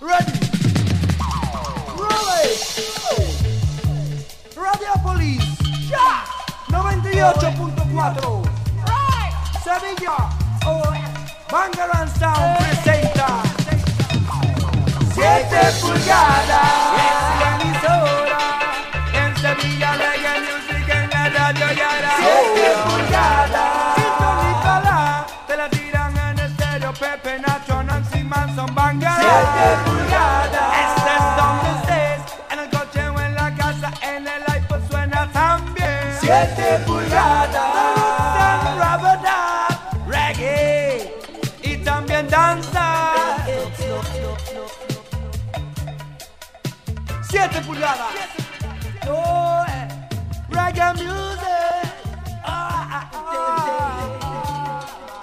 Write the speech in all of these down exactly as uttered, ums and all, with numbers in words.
Ready. Roll it. Radiopolis. Ya. noventa y ocho punto cuatro. Sevilla. Bangarang Sound presenta siete pulgadas. Es la emisora. En Sevilla Reggae Music en la radio y ahora siete pulgadas. Sintonícala. Te la tiran en estéreo. Pepe, Nacho, Nancy Manson, Bangarang. siete pulgadas. Estés donde estés. En el coche o en la casa. En el iPod suena también. siete pulgadas. Reggae y también danza. Siete pulgadas. Oh, eh. Reggae music. Ah, ah, ah.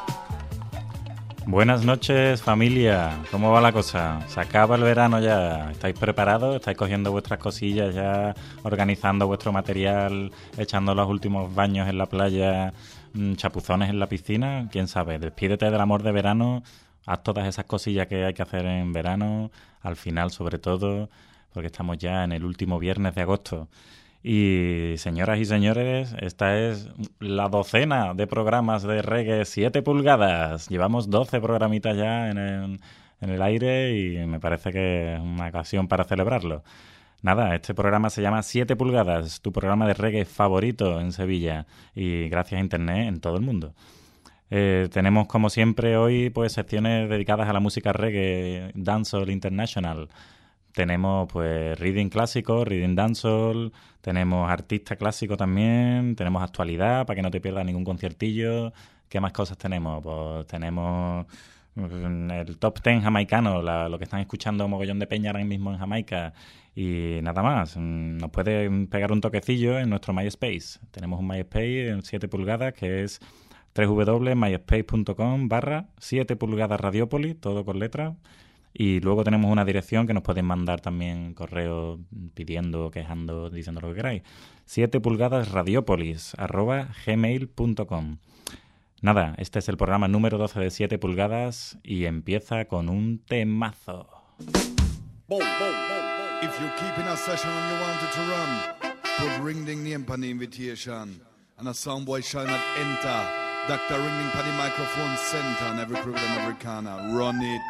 Buenas noches, familia. ¿Cómo va la cosa? Se acaba el verano ya. ¿Estáis preparados? ¿Estáis cogiendo vuestras cosillas ya, organizando vuestro material, echando los últimos baños en la playa, chapuzones en la piscina? ¿Quién sabe? Despídete del amor de verano. Haz todas esas cosillas que hay que hacer en verano, al final sobre todo, porque estamos ya en el último viernes de agosto. Y señoras y señores, esta es la docena de programas de reggae siete pulgadas. Llevamos doce programitas ya en el, en el aire y me parece que es una ocasión para celebrarlo. Nada, este programa se llama siete pulgadas, tu programa de reggae favorito en Sevilla y gracias a Internet en todo el mundo. Eh, tenemos como siempre hoy pues secciones dedicadas a la música reggae, dancehall international. Tenemos pues reading clásico, reading dancehall, tenemos artista clásico también, tenemos actualidad para que no te pierdas ningún conciertillo. ¿Qué más cosas tenemos? Pues tenemos el top diez jamaicano, la, lo que están escuchando un mogollón de peña ahora mismo en Jamaica y nada más. Nos pueden pegar un toquecillo en nuestro MySpace. Tenemos un MySpace en siete pulgadas que es doble u doble u doble u punto myspace punto com barra siete pulgadas Radiopolis, todo con letras. Y luego tenemos una dirección que nos pueden mandar también correo pidiendo, quejando, diciendo lo que queráis. siete pulgadas radiopolis arroba gmail punto com. Nada, este es el programa número doce de siete pulgadas y empieza con un temazo. Boom, boom, boom, boom. If you're keeping a session and you want it to run, put ring ding name on the invitation. And a soundboy shall not enter. Doctor ring ding on the microphone center and every crook and every corner. Run it.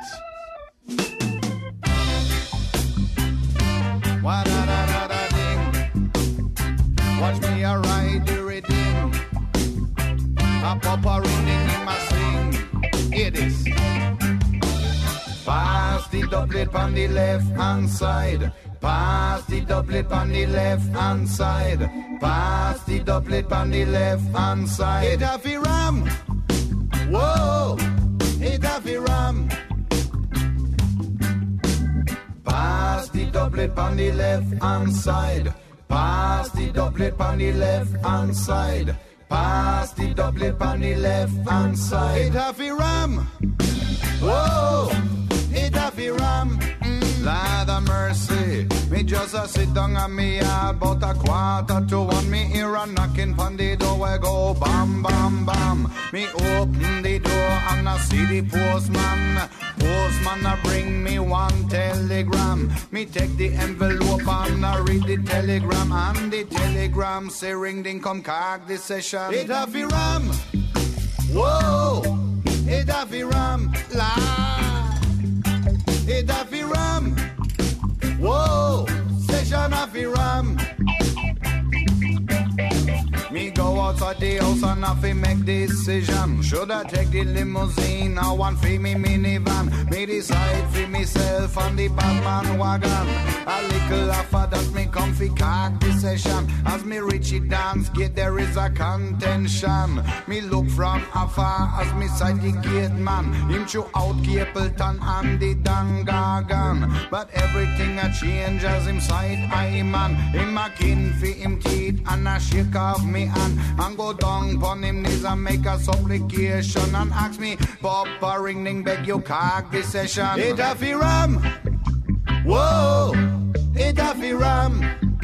Wa da da da da ding. Watch me a ride the rhythm. A pop a ring in my sing. Hear this. Pass the doublet on the left hand side. Pass the doublet on the left hand side. Pass the doublet on the left hand side. It a fi ram. Whoa. It a fi ram. Pass the doublet on the left hand side. Pass the doublet on the left hand side. Pass the doublet on the left hand side. It a fi ram. Whoa. It a fi ram. Lord of mercy, me just a sit down and me about a quarter to one. Me hear a knocking pon the door, I go bam, bam, bam. Me open the door and I see the postman. Postman a bring me one telegram. Me take the envelope and I read the telegram. And the telegram say ring ding come carg the session. It a fi ram. Whoa, it a fi ram. Lord. It a fi ram. Whoa, session a fi ram. Me go outside the house and I fi make decision. Should I take the limousine or one fi me minivan? Me decide fi myself on the Batman wagon. A little after that me come fi cock the session. As me reach it dance gate there is a contention. Me look from afar as me sight the gate man. Him chew out Capleton and the Dangagan. But everything a change as him sight I man. Him a kin fi him teeth and a shake off me hand. And go down pon him knees and make a supplication. And ask me, Papa ring ding beg you cock the session. It a fi ram. Whoa. It a fi ram.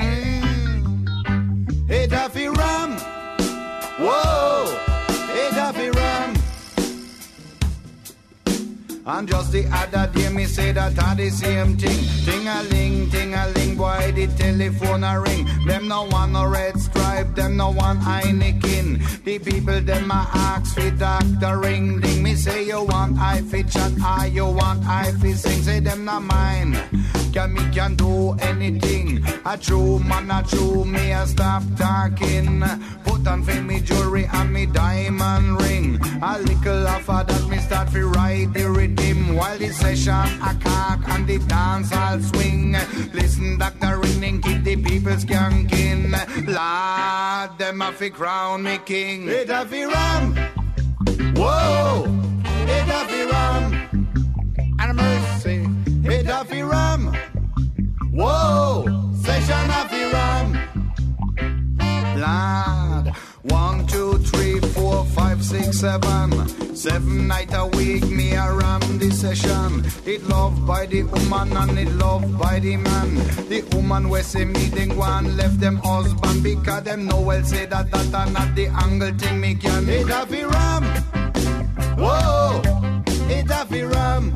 Mm. It a fi ram. Whoa. It a fi ram. And just the other day me say that are the same thing. Ting-a-ling, ting-a-ling, boy the telephone a ring. Them no want no red stripe, them no want Heineken. The people them a ask for Doctor Ring Ding. Me say you want I fi chat, I you want I fi sing. Say them not mine, can me can do anything. A true man, a true me a stop talking. Put on for me jewelry and me diamond ring. A little after that me start fi ride the rhythm. While the session a cock and the dance all swing. Listen Doctor Ring Ding keep the people skanking. Lord them a fi crown me king. It a fi ram, whoa, it a fi ram. And a mercy, it a fi ram. Whoa, session of the ram. Lord, one, two, three, four, five, six, seven. Seven night a week, me a ram the session. It loved by the woman and it loved by the man. The woman we say me then one left them husband because them no well say that that and not the angle thing me can. It a fi ram. Whoa, it a fi ram.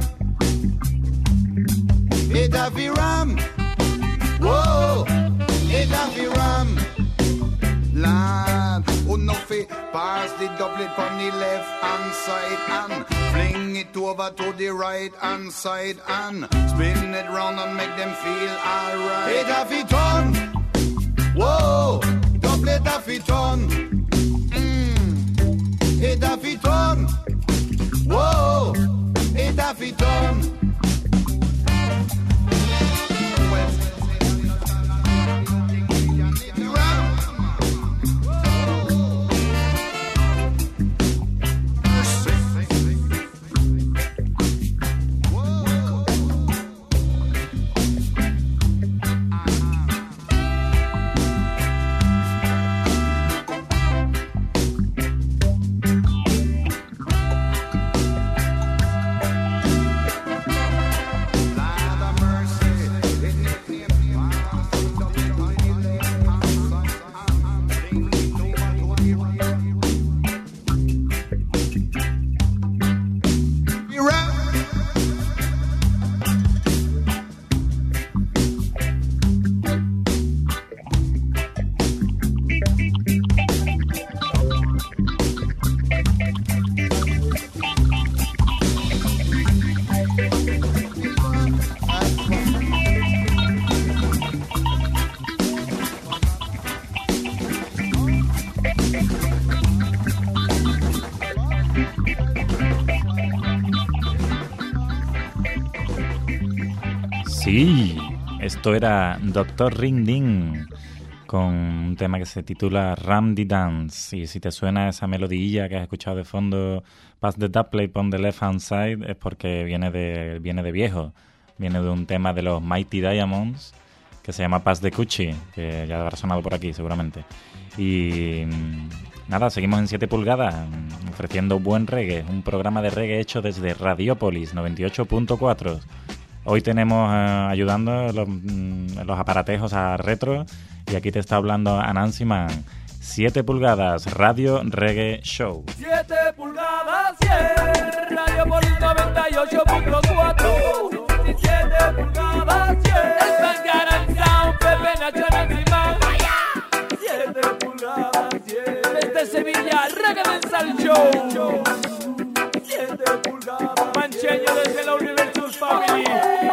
It a fi ram. Whoa, it a fi ram. Lord, who no fi pass the doublet from the left hand side and fling it over to the right hand side and spin it round and make them feel alright. It a fi turn. Whoa, doublet a fi turn. Mm. It a fi turn. Whoa, it a fi turn. Sí, esto era Doctor Ring Ding con un tema que se titula Ram the Dance. Y si te suena esa melodilla que has escuchado de fondo, Pass the Dubplate on the Left Hand Side, es porque viene de, viene de viejo. Viene de un tema de los Mighty Diamonds que se llama Pass the Coochie, que ya habrá sonado por aquí seguramente. Y nada, seguimos en siete pulgadas ofreciendo buen reggae, un programa de reggae hecho desde Radiopolis noventa y ocho punto cuatro. Hoy tenemos eh, ayudando los, los aparatejos a retro y aquí te está hablando Anansi Man. siete pulgadas, Radio Reggae Show. siete pulgadas, cien, Radiopolis noventa y ocho punto cuatro. siete pulgadas, cien, el Bangaran Sound, Pepe Nacho Anansi Man. siete pulgadas, cien, desde Sevilla, Reggae Mensal Show. siete pulgadas, Mancheño desde la Universus Family.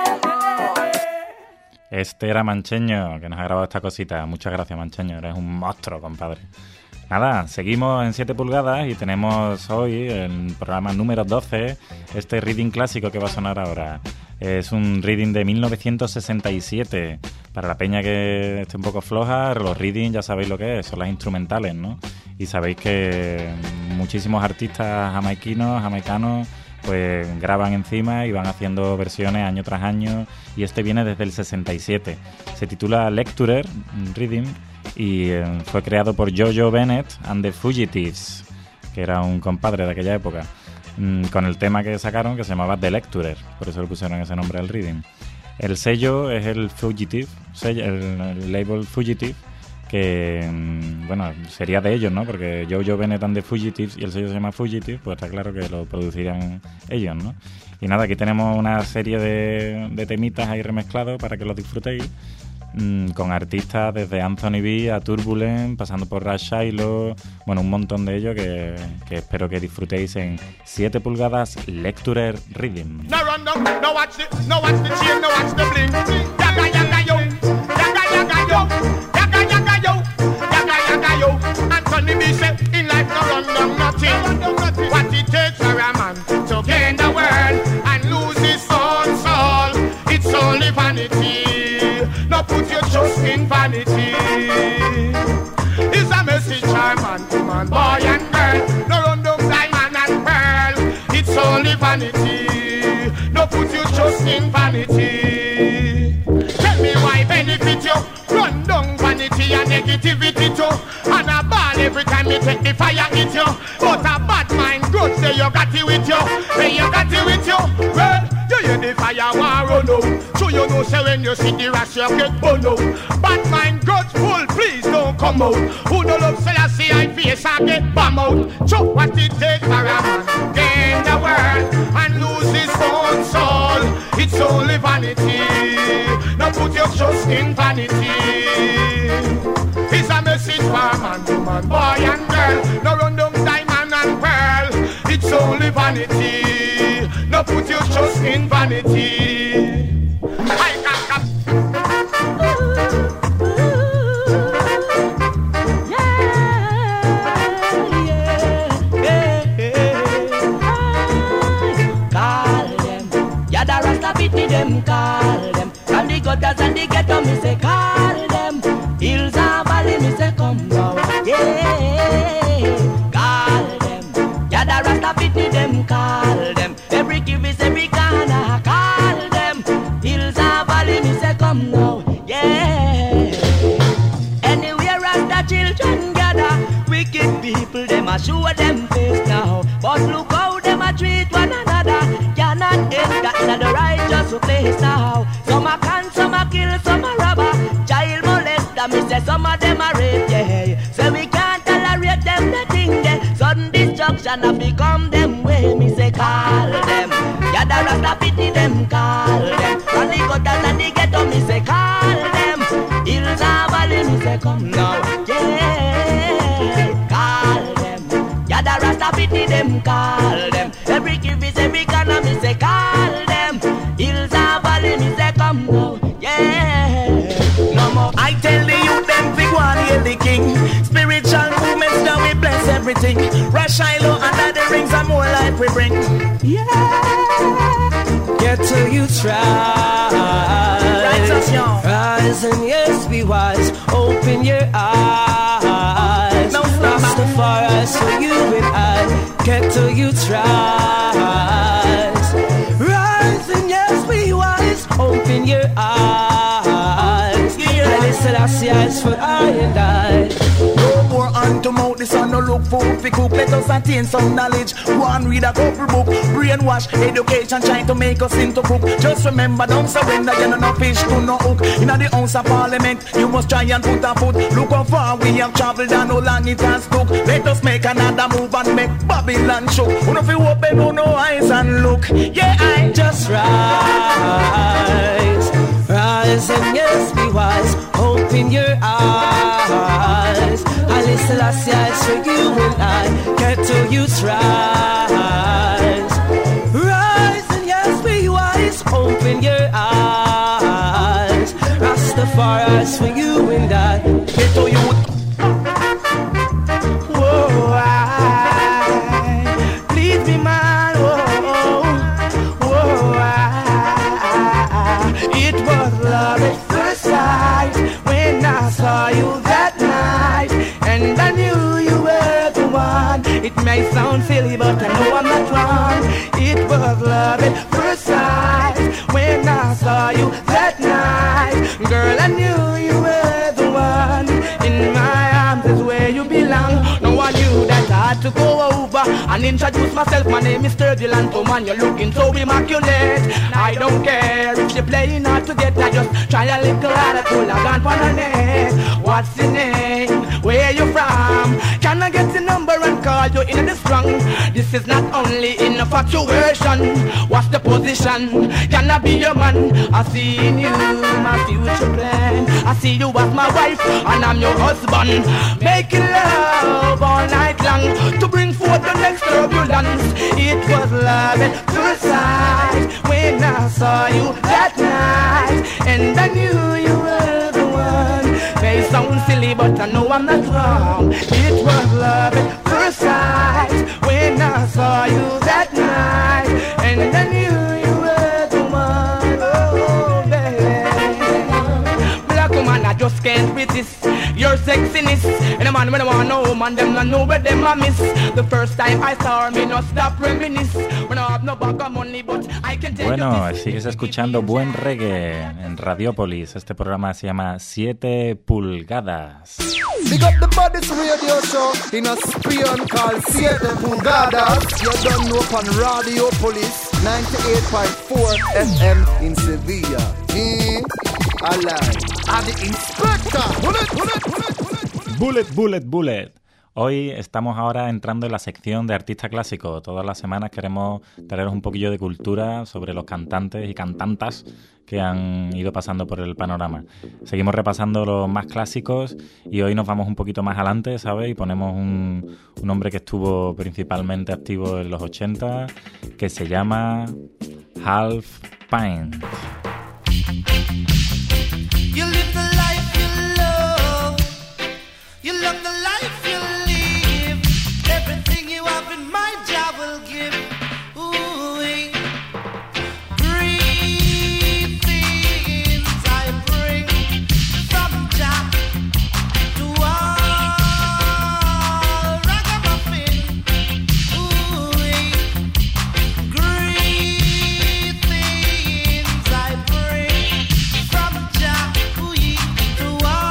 Este era Mancheño, que nos ha grabado esta cosita. Muchas gracias, Mancheño. Eres un monstruo, compadre. Nada, seguimos en siete pulgadas y tenemos hoy el programa número doce, este reading clásico que va a sonar ahora. Es un reading de mil novecientos sesenta y siete. Para la peña que esté un poco floja, los reading ya sabéis lo que es, son las instrumentales, ¿no? Y sabéis que muchísimos artistas jamaiquinos, jamaicanos, pues graban encima y van haciendo versiones año tras año, y este viene desde el sesenta y siete. Se titula Lecturer Reading y eh, fue creado por Jojo Bennett and the Fugitives, que era un compadre de aquella época, mmm, con el tema que sacaron que se llamaba The Lecturer, por eso le pusieron ese nombre al reading. El sello es el Fugitive, sello, el, el label Fugitive, que, bueno, sería de ellos, ¿no? Porque Jojo Bennett and the Fugitives y el sello se llama Fugitive, pues está claro que lo producirían ellos, ¿no? Y nada, aquí tenemos una serie de, de temitas ahí remezclados para que los disfrutéis, mmm, con artistas desde Anthony B a Turbulent, pasando por Rush Shiloh, bueno, un montón de ellos que, que espero que disfrutéis en siete pulgadas Lecturer Rhythm. No run down, no watch the, no watch the chain, no watch the bling. Yaga yaga yo, yaga yaga yo, yaga yaga yo, yaga yaga yo. Anthony B say in life no run down nothing. What it takes for a man to gain the world and lose his own soul, it's only vanity. No put your trust in vanity. It's a message for man to man, boy and girl. No run down diamond and pearl, it's only vanity. No put your trust in vanity. Tell me why benefit you? Run down vanity and negativity too. And a ball every time you take the fire hit you. But a bad mind good say you got it with you. Say you got it with you. Well, you hear the fire war run out. So you know say when you see the rush you get burned out. Bad mind God's full, please don't come out. Who no love say I see I face and get bomb out. So what it take for a man gain the world and lose his own soul. It's only vanity. Now put your trust in vanity. It's a message for man to man, boy and girl. No run down diamond and pearl. It's only vanity. Now put your trust in vanity. I can come. Them call them from the gutters and the ghetto, me say call them hills and valley, me say come now, yeah. Call them, yeah, the Rasta pity them, call them. Every give is every corner, call them hills and valley, me say come now, yeah. Anywhere Rasta children gather, wicked people them a show them face now, but look how them a treat one another. Cannot enter in the righteous place now. Some a can, some a kill, some a robber. Child molester, me say some of them a rape, yeah. So we can't tolerate them nothing there. Sudden destruction have become them way. Me say call them, yeah, the Rasta pity them, call them. From the gutters and the ghetto, me say call them. Hills and valley, me say come now, yeah. Call them, yeah, the Rasta pity them, call them. Every give is every corner, me say call them. Hills and valley, me say come now, yeah. No more. I tell the youth them big one hear the king. Spiritual movements that we bless everything. Rush Shiloh under the rings and more life we bring. Yeah. Get till you try. Rise and yes, be wise. Open your eyes. No stop. Rastafari for you and I. Get till you try. Rise and yes, be wise. Open your eyes. Yeah. I listen, I see eyes for I and I. No more hand to mouth, this one no look food fi cook. Let us attain some knowledge. Go and read a couple book. Brainwash, education trying to make us into cook. Just remember, don't surrender, you know no fish to no hook. In the house of parliament, you must try and put a foot. Look how far we have traveled and how long it has took. Let us make another move and make Babylon shook. Who know fi open who no eyes and look. Yeah, I just rise. Rise and yes, be wise. Open your eyes. I listen, I see eyes for you and I. Get till you rise. Rise and yes, be wise. Open your eyes. Rastafari's for you and I. Get to you. Whoa, I, please be mine. Whoa, whoa, I, it was love at first sight when I saw you that night, and I knew you were the one. It may sound silly, but I know I'm not wrong. It was love at first sight when I saw you that night. Girl, I knew you were the one. In my arms is where you belong. No one knew that I had to go over. I and introduce myself. My name is Sturgill and oh man, you're looking so immaculate. I don't care if you're playing hard to get. I just try a little harder to log on for the name. What's your name? Where you from? Can I get the number and call you in the strong? This is not only in a fluctuation. What's the position? Can I be your man? I see in you my future plan. I see you as my wife and I'm your husband. Making love all night long to bring forth the next turbulence. It was love at first sight when I saw you that night, and I knew you were the one. May sound silly, but I know I'm not wrong. It was love at first sight when I saw you that night, and I knew you were the one. Oh, baby, black woman, I just can't resist your sexiness. And a man when I want no man, them not know where them I miss. The first time I saw her, me no stop reminisce. When I have no bag of money, but I can tell Bueno, you this. sigues escuchando buen reggae en Radiopolis. Este programa se llama siete pulgadas. Big up the Bodies Radio Show in a spion called siete pulgadas. You don't know upon Radiopolis ninety-eight point four F M in Sevilla. Me, alive. And the inspector. Bullet, bullet, bullet, bullet. Bullet, bullet, bullet. Hoy estamos ahora entrando en la sección de artista clásico. Todas las semanas queremos traeros un poquillo de cultura sobre los cantantes y cantantas que han ido pasando por el panorama. Seguimos repasando los más clásicos y hoy nos vamos un poquito más adelante, ¿sabes? Y ponemos un, un hombre que estuvo principalmente activo en los ochenta, que se llama Half Pint. You live the life you love. You love the life you live. Everything you have in mind, Jah will give. Ooh, three things I bring from Jah to all ragamuffin. Ooh, great things I bring from Jah to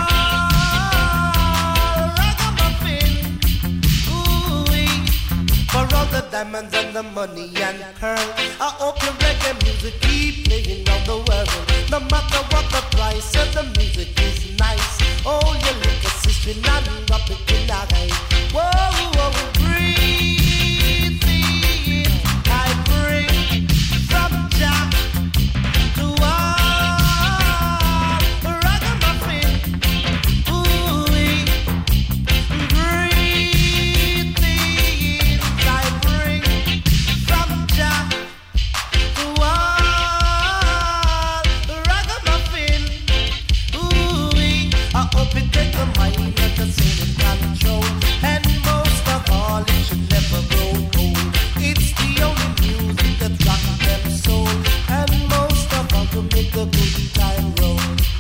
all ragamuffin. Ooh, for all the diamonds and the money and pearl, I hope your reggae music keep playing around the world. No matter what the price, of the music is nice. Oh, your little sister and drop it in the eye. Whoa, whoa, breathe in. I bring from Jah to all ragamuffin. Ooh, great things I bring from Jah to all ragamuffin. Ooh, I hope it take the mind and the soul in control, and most of all, it should never grow old. It's the only music that rocks them soul, and most of all, to make the good time roll.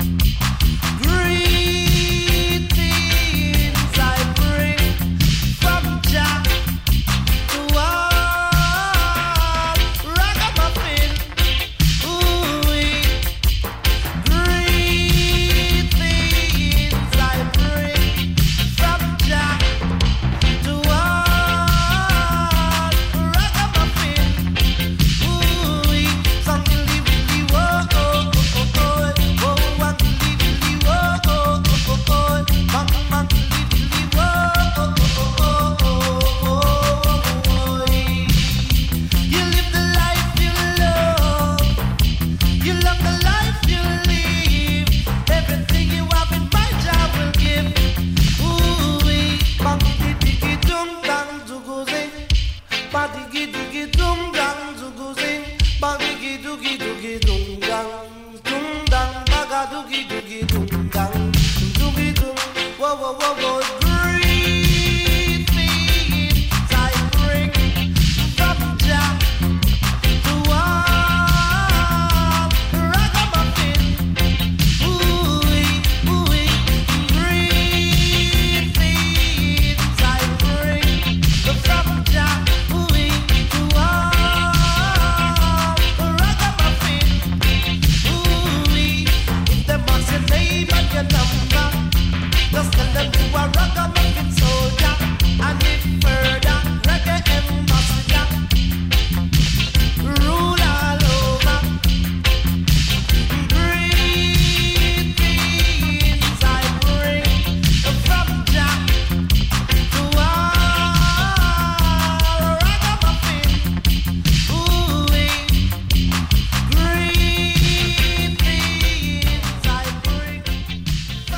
Great things I bring from Jah to all ragamuffin. Ooh, great things I bring from Jah to all ragamuffin. Ooh, something really whoa, oh, oh, oh, oh, what really whoa, oh, oh, oh, bang, bang, really whoa, oh, oh, oh, oh, oh. You live the life you love. You love the life you live. Everything you have in mind, Jah will give. Ooh, bang, diggy, dum, dang, zugu, zing. Ba, diggy, diggy, dum, dang, zugu, zing. Ba, diggy, doogie, doogie, dum, dang, dum, dang, baga, doogie, doogie, dum, dang, doogie, dum. Whoa, whoa, whoa, whoa. Great things I bring from Jah to all ragamuffin. Ooh, ooh, great things I bring from Jah to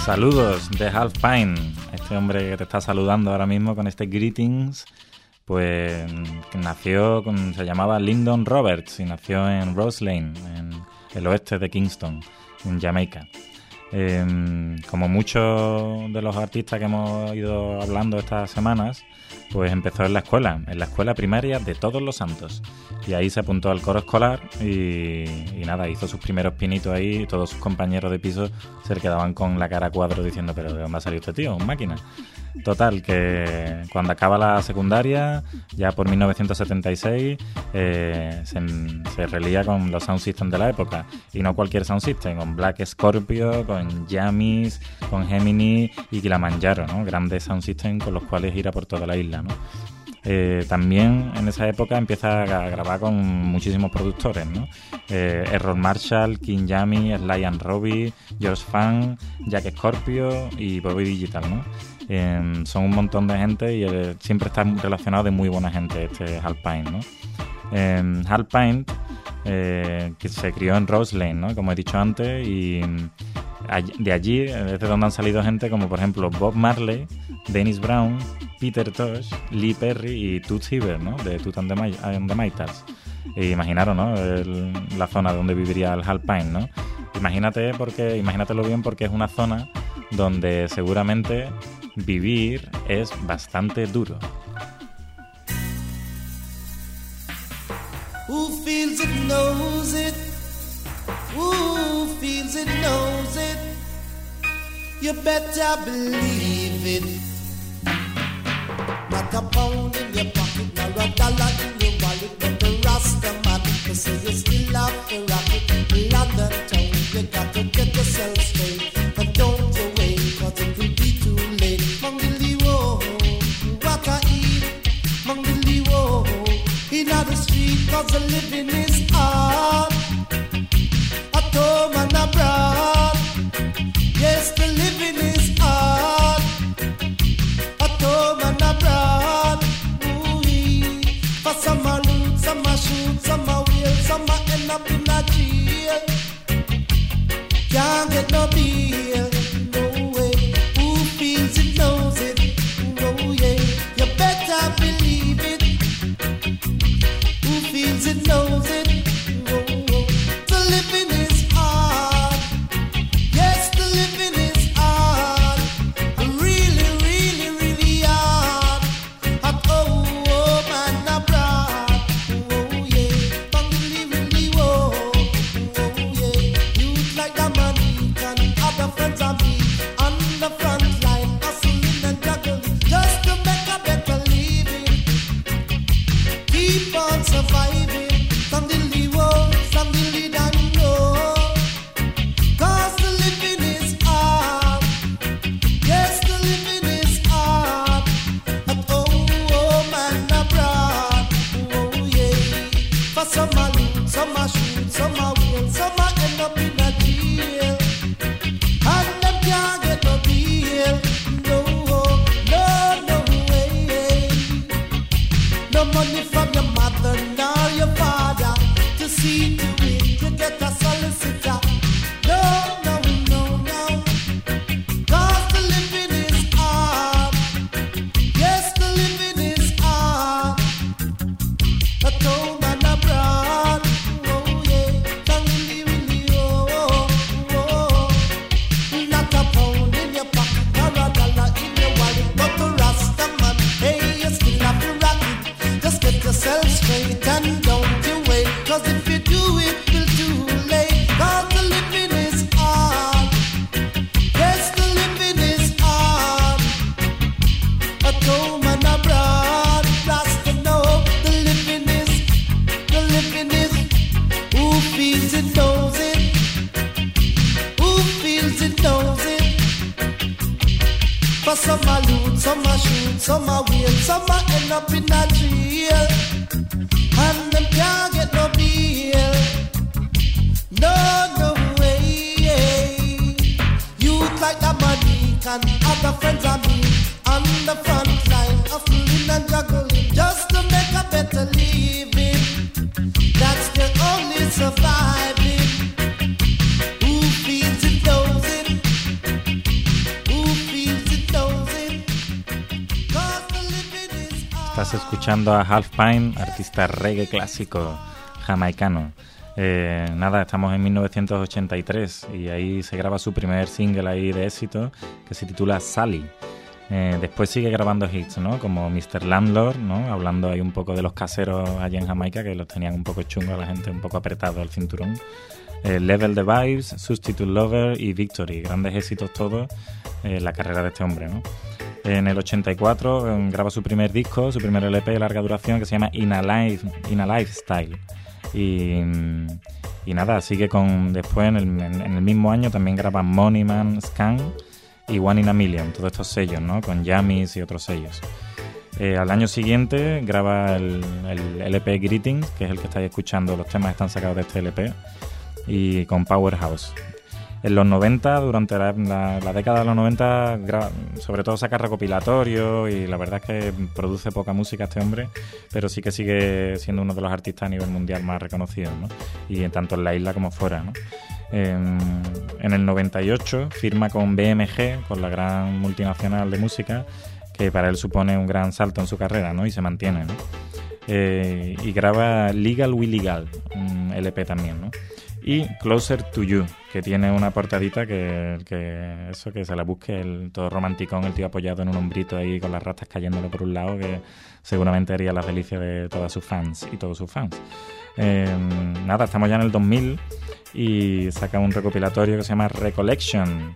Saludos de Half Pint, este hombre que te está saludando ahora mismo con este Greetings, pues que nació, con, se llamaba Lyndon Roberts y nació en Rose Lane, en el oeste de Kingston, en Jamaica. Eh, como muchos de los artistas que hemos ido hablando estas semanas, pues empezó en la escuela, en la escuela primaria de Todos los Santos. Y ahí se apuntó al coro escolar y, y nada, hizo sus primeros pinitos ahí y todos sus compañeros de piso se le quedaban con la cara a cuadro diciendo, pero ¿de dónde ha salido este tío? ¿Un máquina? Total, que cuando acaba la secundaria, ya por mil novecientos setenta y seis, eh, se, se relía con los sound system de la época. Y no cualquier sound system, con Black Scorpio, con Yamis, con Gemini y Kilimanjaro, ¿no? Grandes sound system con los cuales ir a por toda la isla, ¿no? Eh, también en esa época empieza a grabar con muchísimos productores, ¿no? Eh, Errol Marshall, King Yami, Sly and Robbie, George Funk, Jack Scorpio y Bobby Digital, ¿no? Eh, son un montón de gente y eh, siempre está relacionado de muy buena gente este Hal Pint, ¿no? Eh, Hal Pint, eh, que se crió en Rose Lane, ¿no? Como he dicho antes, y de allí es de donde han salido gente como por ejemplo Bob Marley, Dennis Brown, Peter Tosh, Lee Perry y Toots Hibbert, ¿no? De Toots and the, My- and the Maytals. E imaginaros, ¿no? El, la zona donde viviría el Hal Pint, ¿no? Imagínate porque, imagínatelo bien porque es una zona donde seguramente vivir es bastante duro. Who feels it knows it. Who feels it knows it. You better believe it. Not a pound in your pocket, nor a dollar in your wallet, but the Rasta man, to say you still have to rock it. London town, you got to get yourself straight, and don't you wait, cause it will be too late. Mangili wo, what I eat, Mangili wo, in the street, cause the living is hard. At home and abroad, yes, the living is hard. At home and abroad, ooh-wee. For some a loot, some a shoot, some a wheel, some a end up in a jail. Can't get no bail, no way. Who feels it knows it, oh yeah. You better believe it. Who feels it knows it, oh, oh. The living is hard. Yes, the living is hard. Really, really, really hard. At home and abroad, oh yeah. Bangly, really, oh, oh yeah. Youth like the money can other friends of me on the front line, hustling and juggling just to make a better living. Keep on surviving. Some dilly woe, some dilly don't know. Cause the living is hard. Yes, the living is hard. At home and abroad, oh yeah. For some a loot, some a shoot, some a wheel, some a end up in a jail. And them can't get no bail. No, no, no way. No money from your mother nor your father to see to it you get a solicitor. No, no, no, no. Cause the living is hard. Yes, the living is hard. At home and abroad, oh yeah. Tangly, really, oh, oh, oh. Not a pound in your pocket, nor a dollar in your wallet, but the Rasta man, hey, you still have to rock it. Just get yourself straight and don't you wait, cause if you do it, will too late. Cause the living is hard. Yes, the living is hard. At home and abroad, Rasta know the living is, the living is. Who feels it knows it. Who feels it knows it. For some a loot, some a shoot, some a wheel, some a end up in a jail. And them can't get no bail. No, no way. Youth like the money can other friends of me on the front line, hustling and juggling just to make a better living. That's the only surviving. Who feels it knows it. escuchando a Half Pint, artista reggae clásico jamaicano. Eh, nada, estamos en mil novecientos ochenta y tres y ahí se graba su primer single ahí de éxito que se titula Sally. Eh, después sigue grabando hits, ¿no? Como mister Landlord, ¿no? Hablando ahí un poco de los caseros allá en Jamaica, que los tenían un poco chungos a la gente, un poco apretado al cinturón. Eh, Level the Vibes, Substitute Lover y Victory, grandes éxitos todos en eh, la carrera de este hombre, ¿no? En el ochenta y cuatro eh, graba su primer disco, su primer L P de larga duración que se llama In a, Life, In a Lifestyle. Y, y nada, sigue con después en el, en, en el mismo año también graba Money Man, Scan y One in a Million, todos estos sellos, ¿no? Con Yamis y otros sellos. Eh, al año siguiente graba el, el L P Greetings, que es el que estáis escuchando, los temas están sacados de este L P, y con Powerhouse. En los noventa, durante la, la, la década de los noventa, gra- sobre todo saca recopilatorios y la verdad es que produce poca música este hombre, pero sí que sigue siendo uno de los artistas a nivel mundial más reconocidos, ¿no? Y tanto en la isla como fuera, ¿no? En, en el noventa y ocho firma con B M G, con la gran multinacional de música, que para él supone un gran salto en su carrera, ¿no? Y se mantiene, ¿no? Eh, y graba Legal We Legal, un L P también, ¿no? Y Closer to You, que tiene una portadita que, que eso, que se la busque el todo romanticón, el tío apoyado en un hombrito ahí con las rastas cayéndole por un lado, que seguramente haría la delicia de todas sus fans y todos sus fans. Eh, nada, estamos ya en el dos mil y saca un recopilatorio que se llama Recollection.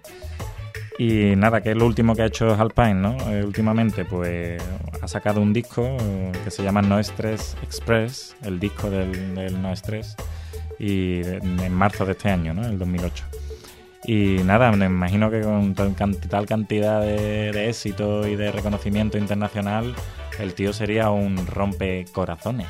Y nada, que es lo último que ha hecho Half Pint, ¿no? Eh, últimamente pues ha sacado un disco eh, que se llama No Stress Express, el disco del, del No Stress, y en marzo de este año, ¿no? El dos mil ocho. Y nada, me imagino que con tal cantidad de, de éxito y de reconocimiento internacional, el tío sería un rompecorazones.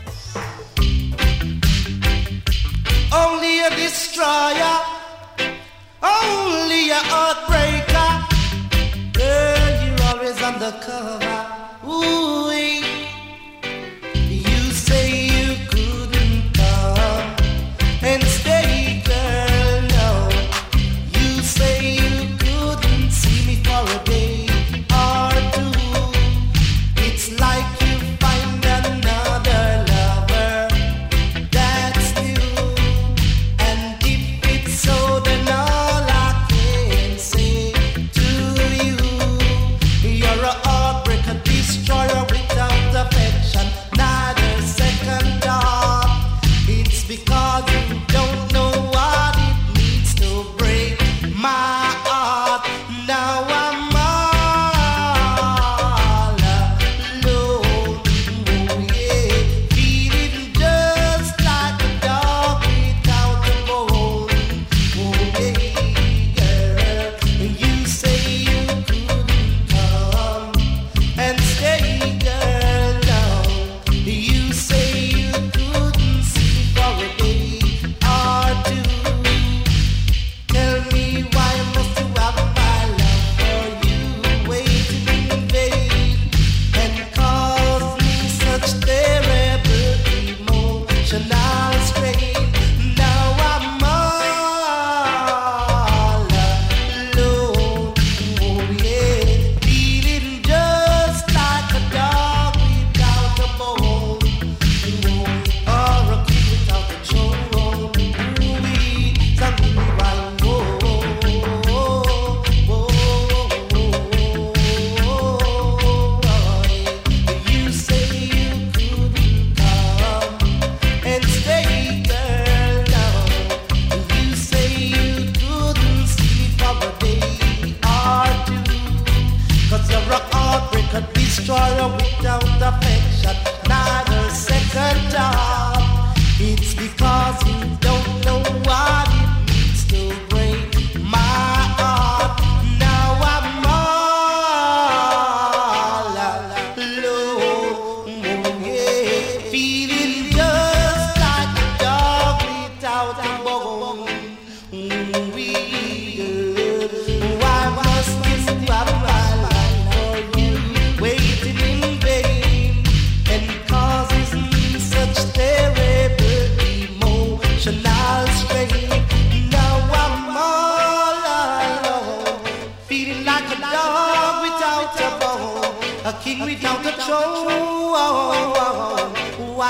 Only a destroyer, only a heartbreaker. Girl, you're always undercover. Ooh, you say you couldn't come and stay, girl, no. You say you couldn't see me for a day or two. It's like you find another lover that's new. And if it's so, then all I can say to you, you're a heartbreaker.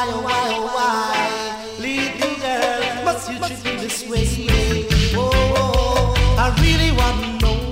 why, oh why, oh why? Little girl, must you treat me this way? Oh, oh, I really want to know.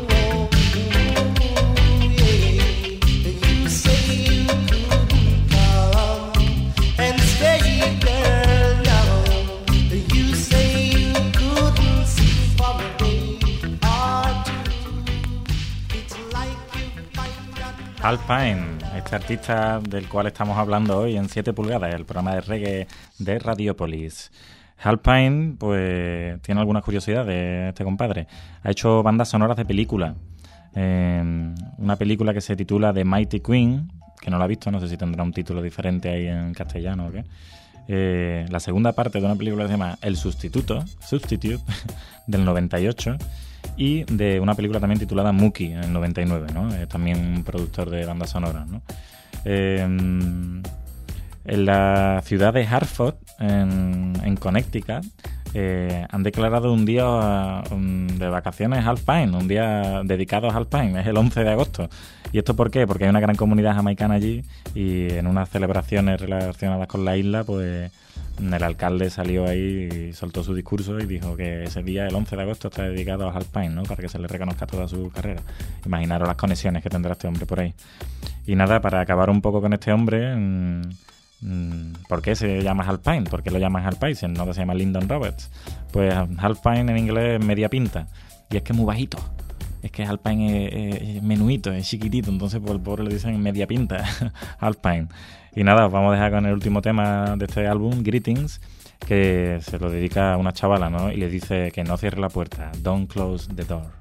You say you couldn't come and stay, girl. No, you say you couldn't see for a day or two. It's like you find that. Hal Payne, este artista del cual estamos hablando hoy en siete pulgadas, el programa de reggae de Radiopolis. Hal Payne, pues, tiene algunas curiosidades de este compadre. Ha hecho bandas sonoras de películas. Eh, una película que se titula The Mighty Queen, que no la he visto, no sé si tendrá un título diferente ahí en castellano o qué. Eh, la segunda parte de una película que se llama El Sustituto, Substitute, del noventa y ocho, y de una película también titulada Mookie, en el noventa y nueve, ¿no? Es también un productor de bandas sonoras, ¿no? Eh, en la ciudad de Hartford, en, en Connecticut, eh, han declarado un día um, de vacaciones Hal Payne, un día dedicado a Hal Payne, es el once de agosto. ¿Y esto por qué? Porque hay una gran comunidad jamaicana allí y en unas celebraciones relacionadas con la isla, pues el alcalde salió ahí y soltó su discurso y dijo que ese día, el once de agosto, está dedicado a Hal Payne, ¿no? Para que se le reconozca toda su carrera. Imaginaros las conexiones que tendrá este hombre por ahí. Y nada, para acabar un poco con este hombre, mmm, ¿por qué se llama Hal Payne? ¿Por qué lo llaman Hal Payne? Si no que se llama Lyndon Roberts. Pues Hal Payne en inglés es media pinta. Y es que es muy bajito. Es que Hal Payne es, es, es menuito, es chiquitito. Entonces por el pobre le dicen media pinta. Hal Payne. Y nada, os vamos a dejar con el último tema de este álbum, Greetings, que se lo dedica a una chavala, ¿no? Y le dice que no cierre la puerta. Don't close the door.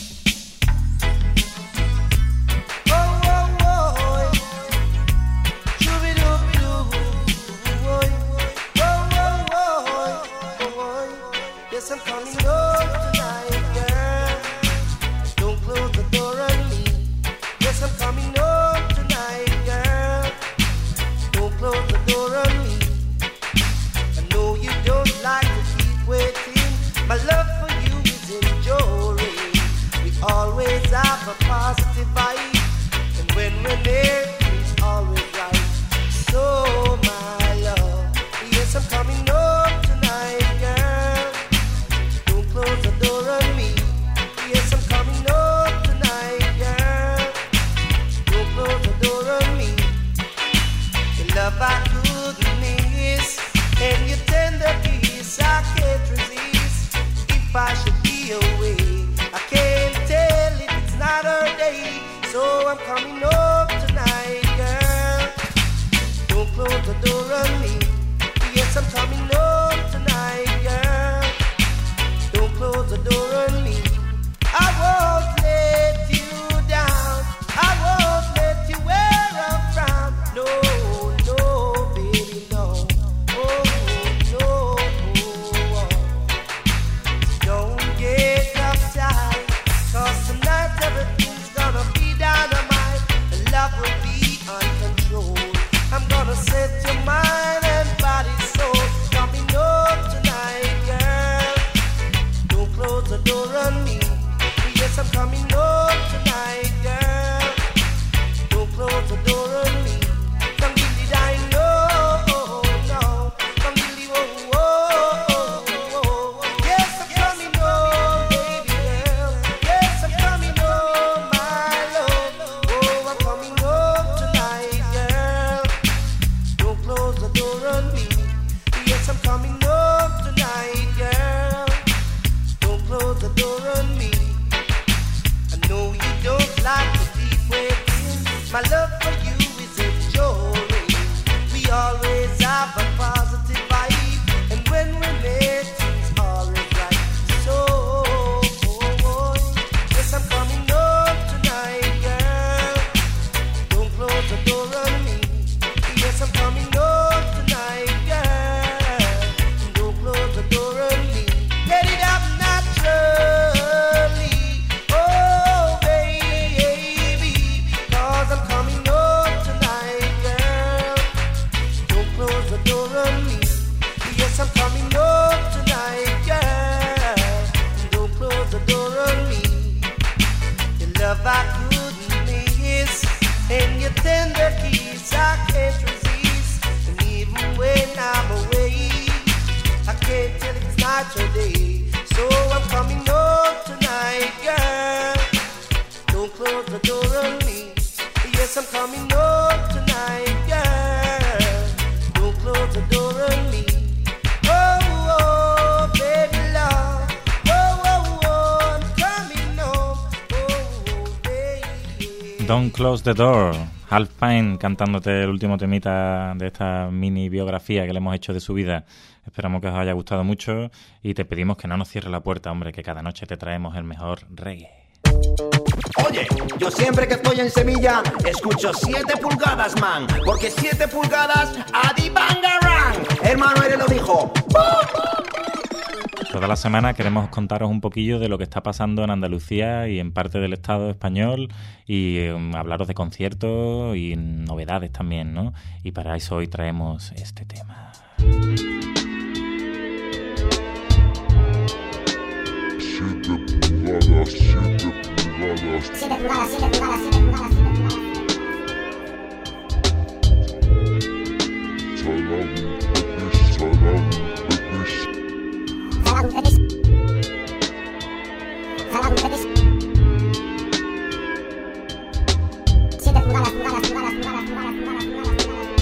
I'm coming home tonight, girl. Don't close the door on me. Yes, I'm coming home tonight, girl. Don't close the door on me. I know you don't like to keep waiting. My love for you is enduring. We always have a positive vibe, and when we're there, it's always right. So, my love, yes, I'm coming home tonight, girl. Close the door on me. Yes, I'm coming home tonight, girl. Don't close the door on me. Your love I couldn't miss, and your tender kiss I can't resist. If I should be away, I can't tell if it's not our day. So I'm coming home tonight, girl. Don't close the door on me. Yes, I'm coming home tonight, girl. Close the door on me. I won't let you down. I won't let you wear a frown. No, no, baby, no. Oh, no. Oh. Don't get uptight, 'cause tonight everything's gonna be dynamite. And love will be uncontrolled. I'm gonna set your mind and body soul. Coming home tonight, girl. Close the door on me. Yes, I'm coming home tonight, girl. Don't close the door on me. Come give me that, no, no. Come give me, oh, oh, oh, oh. Yes, I'm coming home, baby girl. Yes, I'm coming home, my love. Oh, I'm coming home tonight, girl. Don't close the door on me. Yes, I'm coming home tonight, girl. Close the door on me. I know you don't like to keep waiting. My love for you is enduring. We always have a positive vibe, and when we're there, it's always right. So, yes, I'm coming home tonight, girl. Don't close the door on me. Yes, I'm coming home tonight, girl. Don't close the door on me. Get it up now. Oh baby, 'cause I'm coming home tonight, girl. Don't close the door on me. Yes, I'm coming home tonight, girl. Don't close the door on me. Your love I couldn't miss, and your tender kiss I can't resist. And even when Saturday. So I'm coming home tonight, girl. Don't close the door on me. Yes, I'm coming home tonight, girl. Don't close the door on me. Oh, oh, baby love. Oh, oh, oh, I'm coming home. Oh, oh, baby. Don't close the door. Half Pint cantándote el último temita de esta mini biografía que le hemos hecho de su vida. Esperamos que os haya gustado mucho y te pedimos que no nos cierres la puerta, hombre, que cada noche te traemos el mejor reggae. Oye, yo siempre que estoy en Sevilla escucho siete pulgadas, man, porque siete pulgadas Adi Bangarang. Hermano Ere lo dijo. Toda la semana queremos contaros un poquillo de lo que está pasando en Andalucía y en parte del Estado español y um, hablaros de conciertos y novedades también, ¿no? Y para eso hoy traemos este tema. Siete pulgadas, siete pulgadas. Siete pulgadas, siete pulgadas, siete pulgadas, siete pulgadas. Salam, petis, salam, petis. Salam, petis. Salam, petis. Siete pulgadas, pulgadas, pulgadas, pulgadas, pulgadas, pulgadas, pulgadas.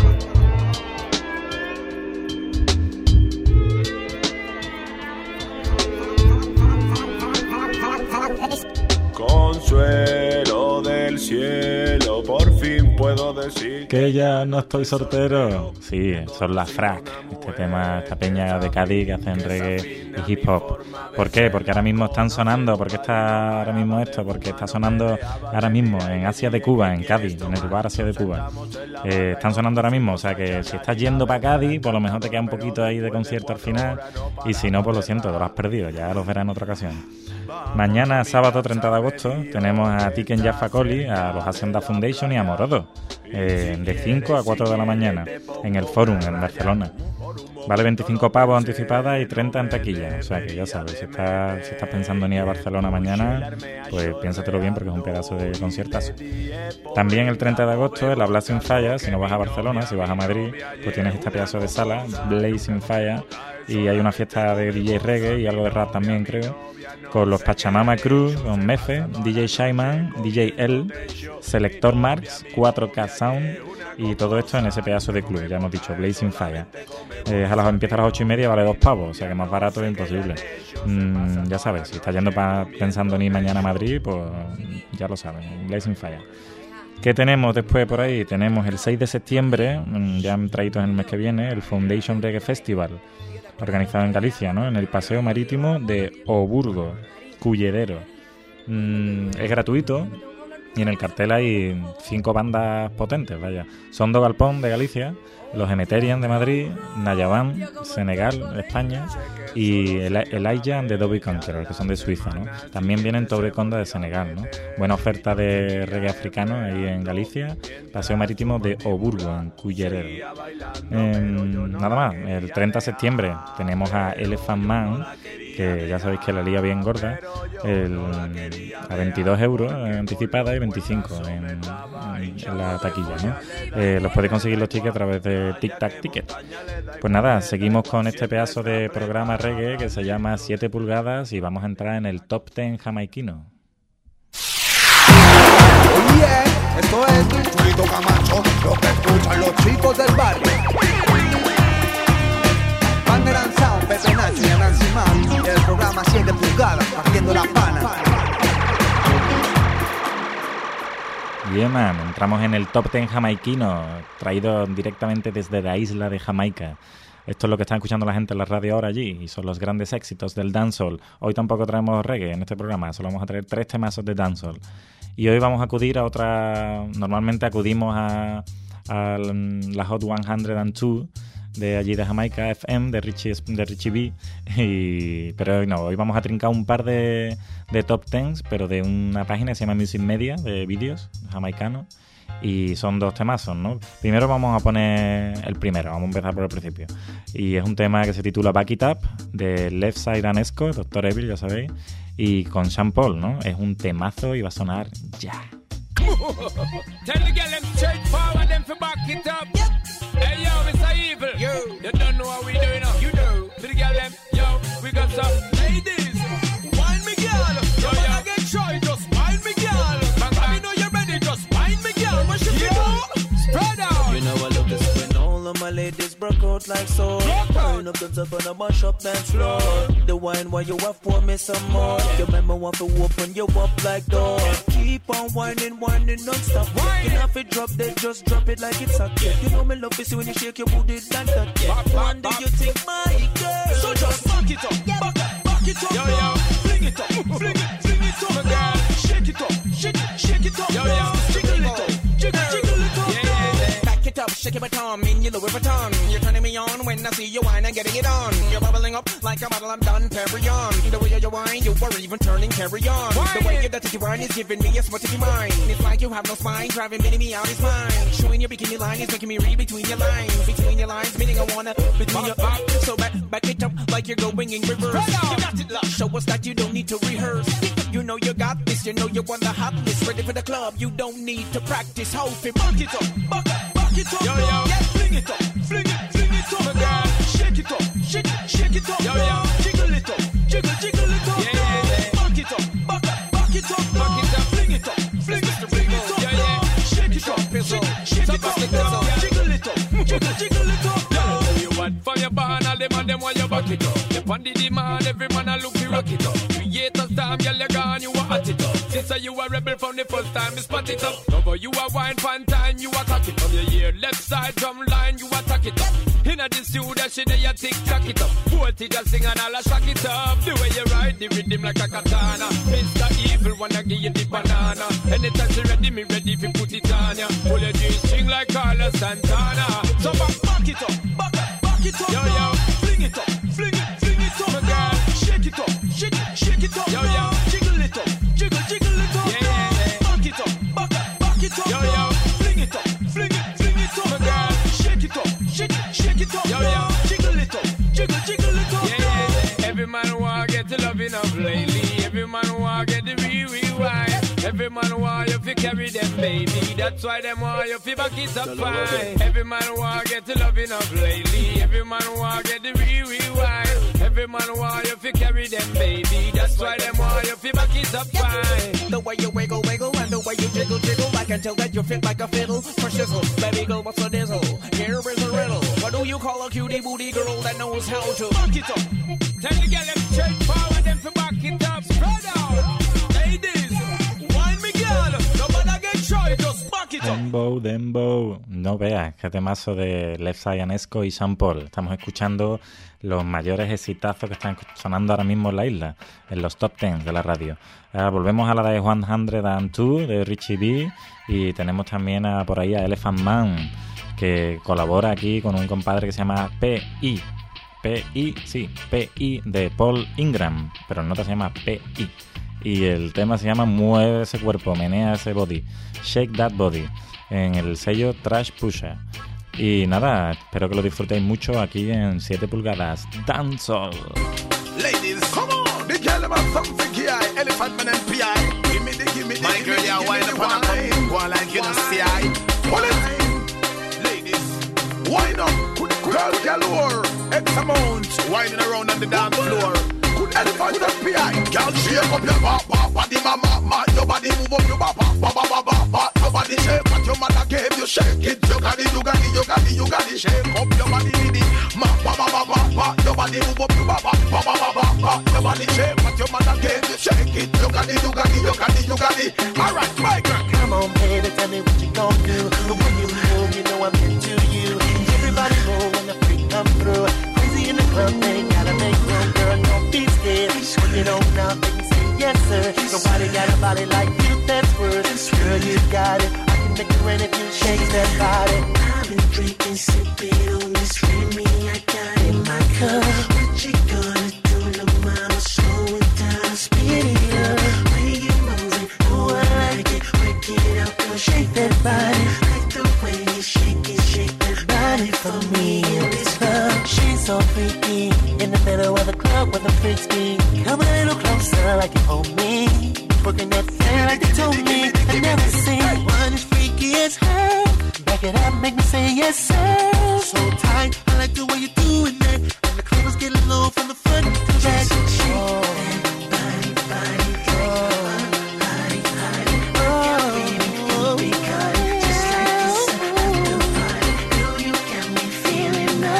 Consuelo del cielo, por fin puedo decir que ya no estoy soltero. Sí, son las Frack, este tema, esta peña de Cádiz que hacen reggae y hip hop. ¿Por qué? Porque ahora mismo están sonando. ¿Por qué está ahora mismo esto? Porque está sonando ahora mismo en Asia de Cuba, en Cádiz, en el bar Asia de Cuba. Eh, están sonando ahora mismo, o sea que si estás yendo para Cádiz, por lo mejor te queda un poquito ahí de concierto al final. Y si no, pues lo siento, te lo has perdido, ya los verás en otra ocasión. Mañana, sábado treinta de agosto, tenemos a Tiken Jaffa Coli, a los Hacienda Foundation y a Morodo, eh, de cinco a cuatro de la mañana, en el Fórum, en Barcelona. Vale veinticinco pavos anticipada y treinta en taquilla. O sea que ya sabes, si estás, si estás pensando en ir a Barcelona mañana, pues piénsatelo bien porque es un pedazo de conciertazo. También el treinta de agosto, el Blazing Fire, si no vas a Barcelona, si vas a Madrid, pues tienes este pedazo de sala, Blazing Fire, y hay una fiesta de D J reggae y algo de rap también, creo, con los Pachamama Crew, con Mefe, D J Shyman, D J L, Selector Marx, cuatro K Sound y todo esto en ese pedazo de club, ya hemos dicho, Blazing Fire. Eh, a las, empieza a las ocho y media, vale dos pavos, o sea que más barato es imposible. Mm, ya sabes, si estás yendo pa, pensando en ir mañana a Madrid, pues ya lo sabes, Blazing Fire. ¿Qué tenemos después por ahí? Tenemos el seis de septiembre, ya han traído en el mes que viene, el Foundation Reggae Festival, organizado en Galicia, ¿no? En el Paseo Marítimo de Oburgo, Culledero. Mm, es gratuito y en el cartel hay cinco bandas potentes, vaya. Sondo Galpón de Galicia, los Emeterian de Madrid, Nayabán, Senegal, España, y el Elijah de Dobby Conqueror, que son de Suiza, ¿no? También vienen Tobre Conda de Senegal, ¿no? Buena oferta de reggae africano ahí en Galicia, Paseo Marítimo de Oburgo, en Cullerero. Eh, nada más, el treinta de septiembre tenemos a Elephant Man, que ya sabéis que la liga bien gorda, el, a veintidós euros anticipada y veinticinco en, en, en la taquilla, ¿no? Eh, los podéis conseguir los tickets a través de Tic Tac Ticket. Pues nada, seguimos con este pedazo de programa reggae que se llama siete pulgadas y vamos a entrar en el top diez jamaiquino. Oye, esto es Chulito Camacho, lo que escuchan los chicos del barrio. Banderan Sound, Pepe Nacho y Nancy Man, el programa siete pulgadas, partiendo la pana. Bien, man, entramos en el top diez jamaiquino, traído directamente desde la isla de Jamaica. Esto es lo que está escuchando la gente en la radio ahora allí, y son los grandes éxitos del dancehall. Hoy tampoco traemos reggae en este programa, solo vamos a traer tres temazos de dancehall. Y hoy vamos a acudir a otra... Normalmente acudimos a, a la Hot ciento dos de allí de Jamaica, F M, de Richie, de Richie B, y, pero hoy no, hoy vamos a trincar un par de, de top diez, pero de una página que se llama Music Media, de vídeos jamaicanos, y son dos temazos, ¿no? Primero vamos a poner el primero, vamos a empezar por el principio, y es un tema que se titula Back It Up, de Left Side and Esco, doctor Evil, ya sabéis, y con Sean Paul, ¿no? Es un temazo y va a sonar ya. Tell the girl them straight forward, them for back it up. Hey yo, Mister Evil, yo, you don't know what we doing now. You know, to the girl them, yo, we got some broke out like so. Turn up the top and I mash up dance floor. The wine while you have pour me some more. Your mama want to open you up like door. Keep on whining, whining non-stop. You know if it drop, then just drop it like it's hot. You know me love is when you shake your booty like that. Yeah. One day you think my girl, so just back it up, back, back it up, yo, yo. Fling it up, fling it, fling it up, girl. Shake it up, shake, shake it up, yo, yo. Jiggle it up, jiggle, jiggle it up, yeah, yeah, yeah. Back it up, shake it baton, in your Louis Vuitton. You're turning me on when I see you whine and getting it on. You're bubbling up like a bottle I'm done, carry on. The way you whine, you were even turning, carry on. The way you dirty wine is giving me a smutty mind. It's like you have no spine, driving me, me out his mind. Showing your bikini line is making me read between your lines. Between your lines, meaning I wanna between your up. So back, back it up like you're going in reverse. You got it, love. Show us that you don't need to rehearse. You know you got this, you know you're on the hot list. Ready for the club, you don't need to practice. Hold it, back it up, back, back it up, yo, yo. Yeah, fling it up, fling it, fling it up, girl. Shake it up, shake, shake it up, yo, yo. Jiggle it up, jiggle, jiggle it up, yeah, yeah, yeah. Back it up, back, back it up, back it up, fling it up, fling it, fling it up, yeah, yeah. Shake it up, shake, shake it up, jiggle it up, jiggle, jiggle it up, yo. You want for your barn, all them and them while you back it up. The pandy demand, every man a look to rock it up. Create a storm, girl, you gone, you a hot it up. Since you a rebel from the first time, you spot it up. Over you a wine pan time, you a cock it up. Your ear left side drum line, you attack it up. Inna the studio, she there you tick tock it up. Voltage a sing and all a shock it up. The way you ride the rhythm like a katana. Mister Evil wanna give you the banana. Anytime she ready, me ready if you put it on ya. Pull your G-string like Carlos Santana. So back, back it up, back, back it up, yo, yo. Fling it up, fling it, fling it up, girl. Shake it up, shake, shake it up, yo, yo. Jiggle it up, jiggle, jiggle it up, yeah, yeah, yeah. Back it up, back, back it up, yo, yo. Fling it up, fling it, fling it up, girl. Shake it up, shake, shake it up, yo, yo. Jiggle it up, jiggle, jiggle it up, yeah, yeah, yeah. Every man wanna get the loving up lately. Every man wanna get the rewind. Every man want you fi carry them, baby. That's why them want you fi back it up fine. Every man want get the loving up lately. Every man want get the rewind. Every man want you fi carry them, baby. That's why them want you fi back it up fine. The way you wiggle, wiggle, and the way you jiggle, jiggle, I can tell that you fit like a fiddle for shizzle. Baby girl, what's the dizzle? Here is a riddle. What do you call a cutie booty girl that knows how to back it up? Tell the girl them straight forward, them fi back it up, spread out. Ladies, wine me girl, nobody get shy, just back it up. Dembow, Dembow. No veas, qué temazo de Left Side Anesco y Sean Paul. Estamos escuchando los mayores exitazos que están sonando ahora mismo en la isla, en los top ten de la radio. Ahora volvemos a la de one hundred two de Richie B y tenemos también a, por ahí a Elephant Man, que colabora aquí con un compadre que se llama P I. P I, sí, P I de Paul Ingram, pero el nota se llama P I. Y el tema se llama Mueve ese cuerpo, menea ese body, Shake That Body, en el sello Trash Pusher. Y nada, espero que lo disfrutéis mucho aquí en siete pulgadas Dancehall. Ladies, come on, the girl about something here, Elephant Man and P I. Give me the, give me the, my girl, you wind up on a cup, go on like you don't see I. Pull it, ladies, wind up, girl galore, X amount, winding around on the dance floor. Good elephant and P I. Girl, shake up your ba ba body, mama, ma, your body move up your ba ba ba ba ba ba ba. Your body shake, what your mother gave you, shake it. You got it, you got it, you got it, you got it. Shake up your body, did it, ma ba ba ba ba ba. Your body move up your ba ba ba ba ba ba. Your body shake, what your mother gave you, shake it. You got it, you got it, you got it, you got it. All right, my girl. Come on, baby, tell me what you gon' do. The way you move, you know I'm into you. Everybody move when the freak come through. Crazy in the club, they gotta make room, girl. Don't be scared. When you don't now, they can say yes, sir. Nobody got a body like you, that's worth. Girl, you got it. I can make it rain if you shake that body. I've been drinking, sipping on this Remy I got in my cup. What you gonna do, little mama? Slow it down, speed it up. Way you moving, oh I like it. Work it out, girl, shake that body. Like the way you shake it, shake that body for me in this club. She's so freaky, in the middle of the club with the freaks be. Come a little closer like you own me. Working that thing like they told me. I never seen one as freaky as her. Back it up, make me say yes, sir. So tight, I like the way you're doing that. And the club is getting low from the front to the back. Oh, body, body, oh, body, body. Oh, baby, you be caught just like this after party. Girl, you got me feeling nice.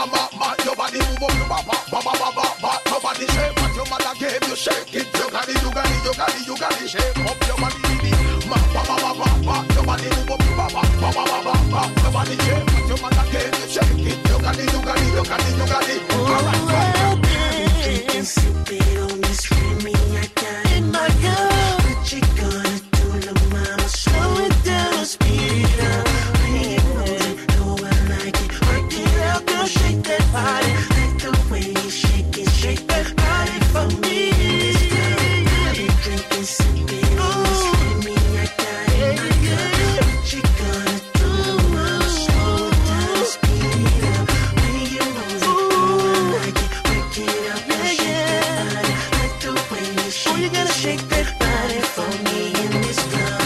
ma ma ma. Your body move up, ba ba ba ba ba ba ba. Your body shape what your mother gave you, shake it. You got it, you got it, you got it, you got it. Shake up your body, baby. Ma ba ba ba ba ba. Your body move up, ba ba ba ba ba ba ba. Your body shape what your mother gave you, shake it. You got it, you got it, you got it, you got it. All right, right. Drinking, sipping on this Remy I got in my cup. What you gonna do, little mama? Slow it down, speed it up. Bring it, roll it, know I like it. Work it out, girl, shake that body. Like the way you shake it, shake that body for me. I've been drinking, sipping on this Remy I got in my cup. What you gonna do, mama? Slow it down, speed it up. Bring it, roll it, know I like it. Work it out, girl, shake that body. Like the way you shake it, oh, you gotta shake that body for me in this club.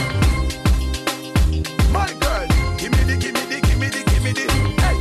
My girl, give me the, give me the, give me the, give me the, hey.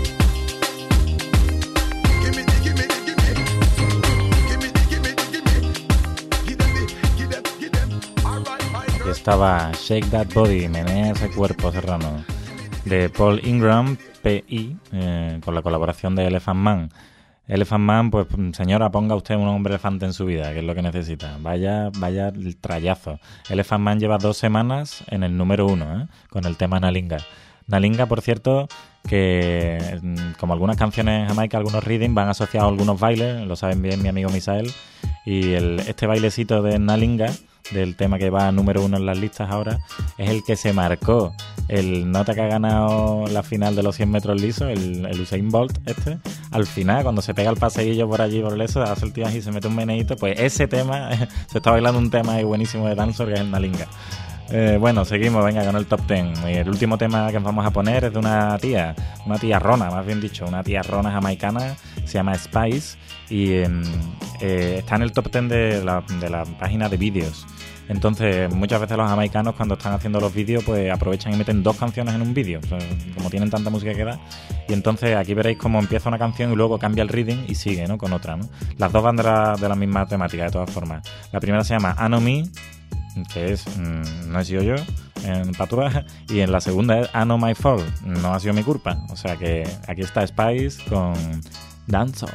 Give me the, give me the, give me. Give me the, give me the, give me. Give them the, give them, give them. All right, my Aquí girl. estaba Shake That Body, menea ese cuerpo serrano, de Paul Ingram, P I, eh, con la colaboración de Elephant Man. Elephant Man, pues señora, ponga usted un hombre elefante en su vida, que es lo que necesita. Vaya, vaya el trayazo. Elephant Man lleva dos semanas en el número uno, ¿eh? Con el tema Nalinga. Nalinga, por cierto, que como algunas canciones en Jamaica, algunos rhythm van asociados a algunos bailes, lo saben bien mi amigo Misael, y el, este bailecito de Nalinga, del tema que va número uno en las listas ahora, es el que se marcó el nota que ha ganado la final de los cien metros lisos, el, el Usain Bolt este. Al final, cuando se pega el paseillo por allí, por el eso, hace el tío y se mete un meneíto, pues ese tema, se está bailando un tema ahí buenísimo de dancehall, que es el Nalinga. Eh, bueno, seguimos, venga, con el top ten. El último tema que vamos a poner es de una tía, una tía rona, más bien dicho, una tía rona jamaicana, se llama Spice, y eh, eh, está en el top ten de la, de la página de vídeos. Entonces, muchas veces los jamaicanos, cuando están haciendo los vídeos, pues aprovechan y meten dos canciones en un vídeo, o sea, como tienen tanta música que da. Y entonces aquí veréis cómo empieza una canción y luego cambia el rhythm y sigue, ¿no?, con otra, ¿no? Las dos van de la, de la misma temática, de todas formas. La primera se llama I Know Me, que es mmm, no he sido yo en patuaje, y en la segunda es I Know My Fault, no ha sido mi culpa. O sea que aquí está Spice con Dancehall.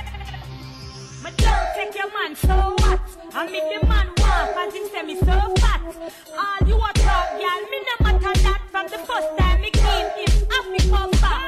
So what? I make the man walk and him say me so fat. All you a talk, girl, me no matter that. From the first time me came, him have me come back.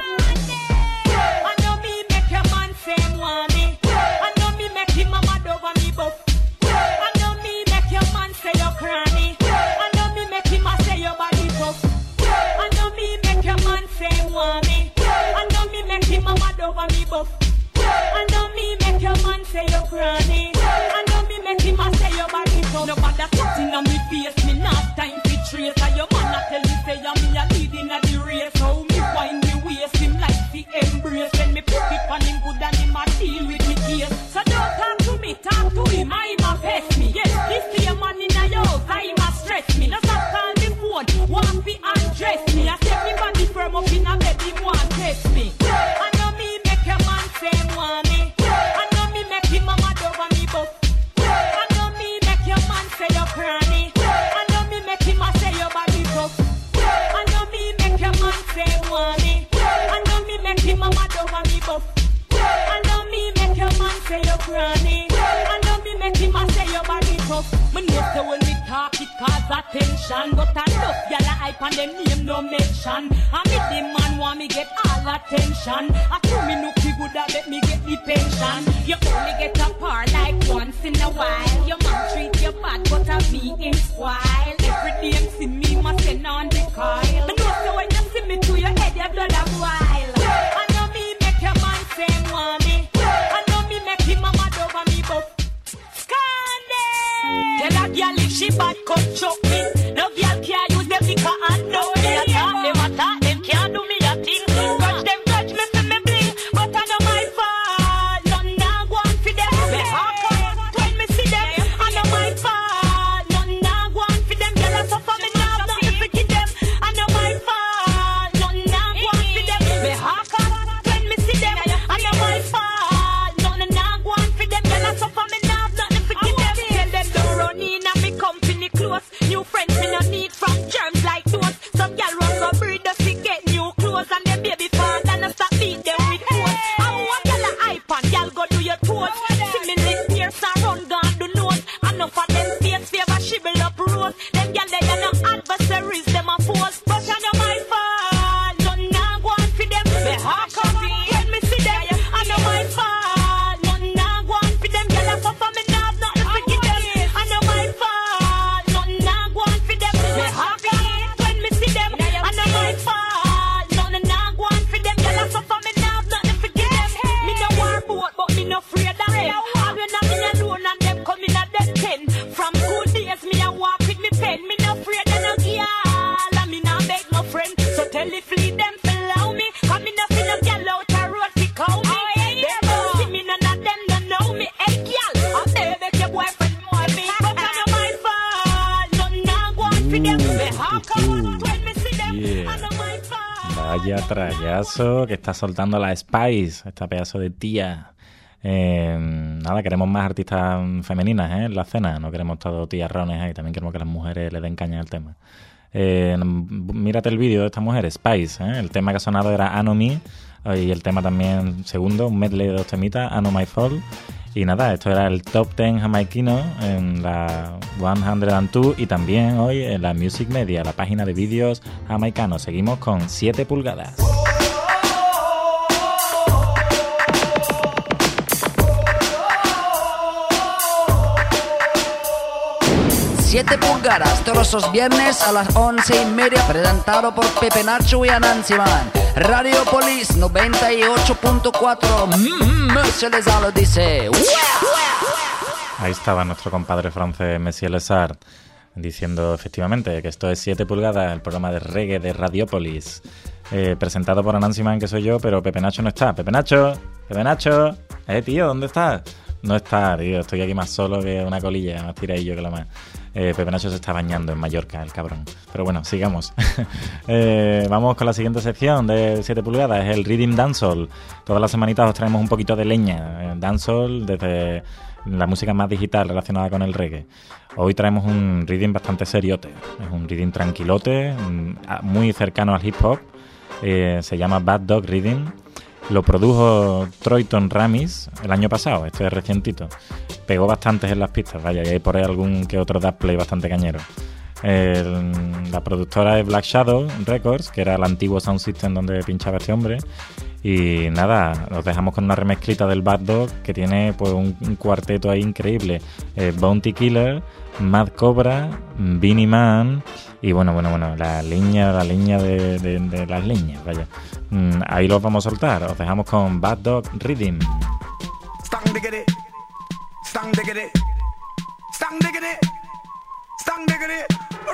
I know me make your man say want me. I know me make him mama over me buff. I know me make your man say you cranny. I know me make him a say your body tough. I know me make your man say want me. I know me make him mama over me buff. I know me make your man say you cranny. I know me make him a say your body tough. Nobody sitting on me face, me not time to trace. And your man a tell me say I'm me a leading at the race. How me wind me waist, him like the embrace. When me put it on him good and him a deal with me case. So don't talk to me, talk to him, I him a pest me. Yes, this your man in a house, I him a stress me. No stop call me phone, want be undress me. I say me body firm up in a bed, him want test me. I know me make your man say want me. I know me make him a mad over me buff. I know me make your man say you're cranny. I know me make him a say your body tough. I know me make your man say want me. I know me make him a mad over me buff. I know me make your man say you're cranny. I know me make him a say your body tough. Me know say when me talk it cause attention, but I love y'all a hype and them name no mention. I me the man want me get all attention. I told me no good that let me get the pension. You only get a par like once in a while. Your man treat you bad but I be in spoil. Every day you see me must send on the coil. I know so when you see me to your head your blood a boil. I know me make your man say want me. I know me make him a mad over me buff. Scandal. Tell a girl if she bad come choke me. No girl can't use them liquor and no me. I talk them a talk them can't do me a thing. Grudge them grudge me for me bling. But I know my fault. None now go on for them. Me heart come when me see them. I know my fault. None now go on for them. Girl I suffer me now nothing to give them. I know my fault. None now go on for them. Me heart come when me see them. I know my fault. None now go on for them. Girl I suffer me now nothing to give them. Tell them don't run in and me company close. New friend Metrallazo que está soltando la Spice, esta pedazo de tía. Eh, nada, queremos más artistas femeninas ¿eh? en la escena, no queremos todos tiarrones ahí, también queremos que las mujeres le den caña al tema. Eh, mírate el vídeo de esta mujer, Spice, ¿eh? El tema que ha sonado era Ano Me, y el tema también segundo, un medley de dos temitas, Ano My Fall. Y nada, esto era el Top diez jamaiquino en la ciento dos y también hoy en la Music Media, la página de vídeos jamaicanos. Seguimos con siete pulgadas. siete pulgadas, todos los viernes a las once y media, presentado por Pepe Nacho y Anansi Man. Radiopolis noventa y ocho punto cuatro, mm, Monsieur Lezard lo dice. Ahí estaba nuestro compadre francés Monsieur Lezard diciendo efectivamente que esto es siete pulgadas, el programa de reggae de Radiopolis, eh, presentado por Anansi Man, que soy yo, pero Pepe Nacho no está. Pepe Nacho, Pepe Nacho, eh tío, ¿dónde estás? No está, tío, estoy aquí más solo que una colilla, más tiradillo que la más. Eh, Pepe Nacho se está bañando en Mallorca, el cabrón. Pero bueno, sigamos. eh, vamos con la siguiente sección de siete pulgadas, es el Rhythm Dancehall. Todas las semanitas os traemos un poquito de leña. Eh, dancehall desde la música más digital relacionada con el reggae. Hoy traemos un rhythm bastante seriote. Es un rhythm tranquilote, muy cercano al hip hop. Eh, se llama Bad Dog Rhythm. Lo produjo Troyton Ramis el año pasado, esto es recientito. Pegó bastantes en las pistas, vaya, y hay por ahí algún que otro dubplay bastante cañero. El, la productora es Black Shadow Records, que era el antiguo sound system donde pinchaba este hombre. Y nada, os dejamos con una remezclita del Bad Dog que tiene pues un, un cuarteto ahí increíble. Eh, Bounty Killer, Mad Cobra, Beanie Man y bueno, bueno, bueno, la leña, la leña de, de, de las leñas, vaya. Mm, ahí los vamos a soltar, os dejamos con Bad Dog Rhythm. Stang diggity, stang diggity, stang diggity, stang diggity.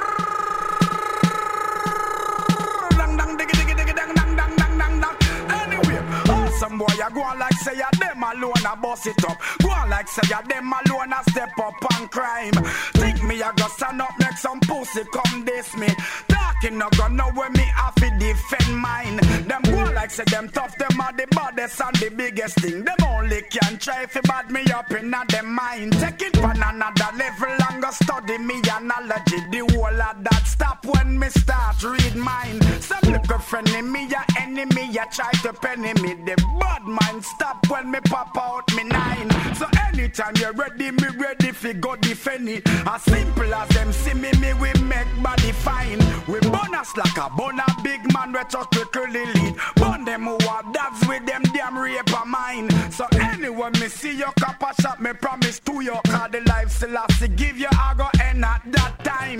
Dang dang diggity diggity dang dang dang dang dang dang. Anyway, awesome boy, you go on like say ya them alone a bust it up. Go on like say ya them alone a step up on crime. Think me a go stand up, make some pussy come diss me. Talking no gun know where me have to defend mine. Them go on like say them tough, them are the baddest and the biggest thing. Them only can try fi bad me up in a them mind. Take it on another level and go study me analogy. The whole of that stop when me start read mine. Some little friend in me a enemy, ya try to penny me. The bad mind stop when me pop out me nine. So anytime you're ready, me ready fi go defend it. As simple as them see me, me we make body fine. We bonus like a bona big man, we touch the curly lead. Bun them who have dads with them damn rape of mine. So anyone me see your cop a shot, me promise to you, cause the life still has to give you, I go end at that time.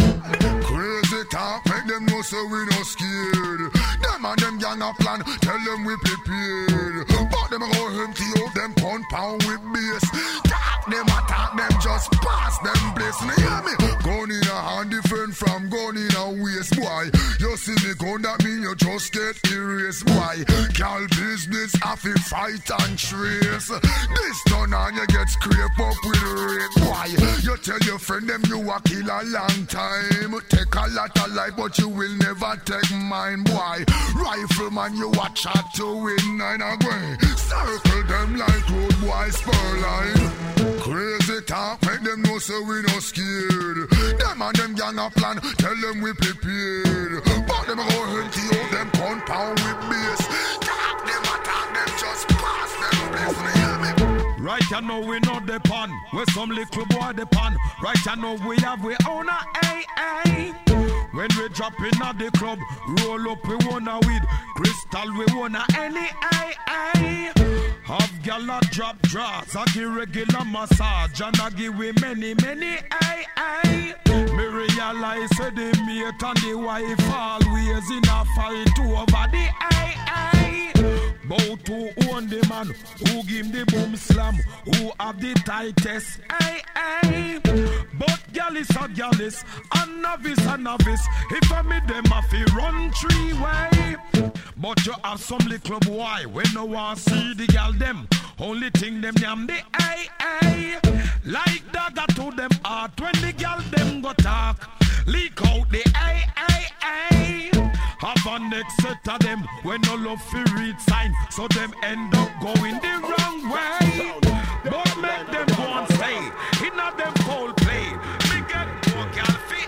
Crazy talk, make them know so we no scared. Them and them gang a plan, tell them we prepared. But them go empty out them pound pound with bass. Talk them attack them, just pass them place. You hear me? Gun in a hand different from gun in a waist, boy. You see me gun, that mean you just get erased, boy. Call business, have to fight and trace. This done and you get scrape up with rape, boy. You tell your friend them you a kill a long time. Take a lot of life, but you will never take mine, boy. Rifleman, you a chat to win nine away. Circle them like road boys spur line. Crazy talk, make them know so we no scared. Them and them gang a plan, tell them we prepared. But them go empty out them compound with bass. Talk them, attack them, just pass them, please, hear me? Right you know we know the pan, with some little boy the pan. Right you know we have we own a A A. When we drop in at the club, roll up we wanna weed. Crystal we wanna any A A. Have gal a drop draws, I give regular massage, and I give we many many A A. Me realize say the mate and the wife always in a fight over the A A. Bout to own the man who give the boom slam, who have the tightest A A. But gal is a gal is, and novice a novice. If I meet them I fi run three way. But you have some little boy when no one see the gal them. Only thing them yam the A A. Like dagger to them heart when the gal them go talk. Leak out the A A A. Have a next set of them when no love fi read sign, so them end up going the wrong way. But make them go and stay in a them foul play. Me get more gal fi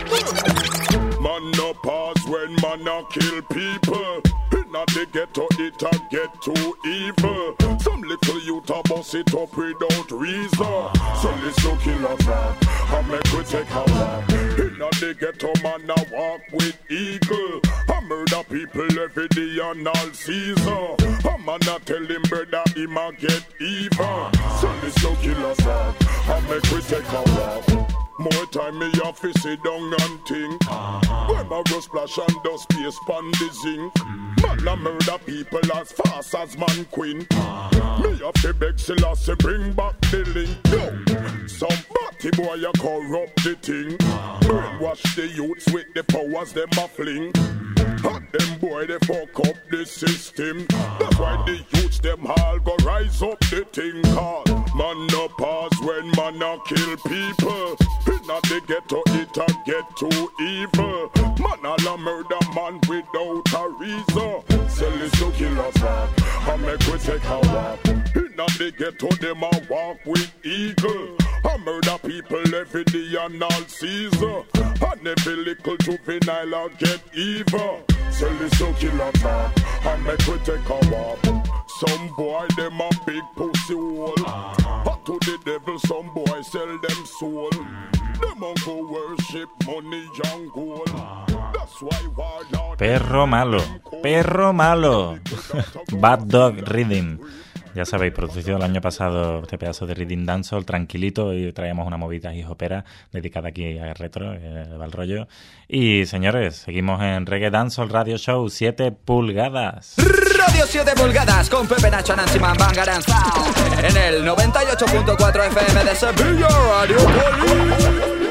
eye. Man no pause when man a kill people. Inna the ghetto it a get too evil. Some little youth a bust it up without reason. So listen killer talk, I make we take a walk. Inna the ghetto man a walk with eagle. I murder people every day and all season. A man a tell him brother him a get even. So listen killer talk, I make we take a walk. More time me have to sit down and think. When my rust splash and dust space pan the zinc. Man a murder people as fast as man queen. Me have to beg Selassie bring back the link. Yo, some batty boy a corrupt the thing. Brainwash the youths with the powers them a fling. And them boy they fuck up the system. That's why the youths them all go rise up the thing called man no pause when man a kill people. Inna the ghetto it a get too evil. Man all a murder man without a reason. Sell this to kill us up and make we take a walk. Inna the ghetto them a walk with eagle. I murder people every day and all season. And every little juvenile a get evil. Sell this to kill us up and make we take a walk. Some boy them a big pussy hole. But to the devil some boy sell them soul. Them a go worship money and gold. That's why warlord. Perro malo, perro malo. Bad Dog Rhythm. Ya sabéis, producido el año pasado este pedazo de Rhythm Dancehall, tranquilito, y traíamos una movida hip hopera dedicada aquí a retro, eh, va el rollo. Y señores, seguimos en Reggae Dancehall Radio Show, siete pulgadas. Radio siete pulgadas con Pepe Nacho, Nancy Man, Bangarang Sound. En el noventa y ocho punto cuatro F M de Sevilla, Radio Poli.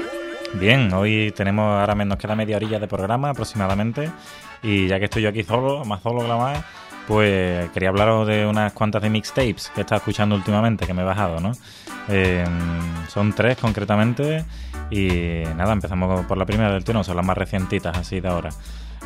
Bien, hoy tenemos, ahora nos queda media horilla de programa aproximadamente. Y ya que estoy yo aquí solo, más solo que la más, pues quería hablaros de unas cuantas de mixtapes que he estado escuchando últimamente, que me he bajado, ¿no? Eh, son tres concretamente y nada, empezamos por la primera del tirón, son las más recientitas así de ahora.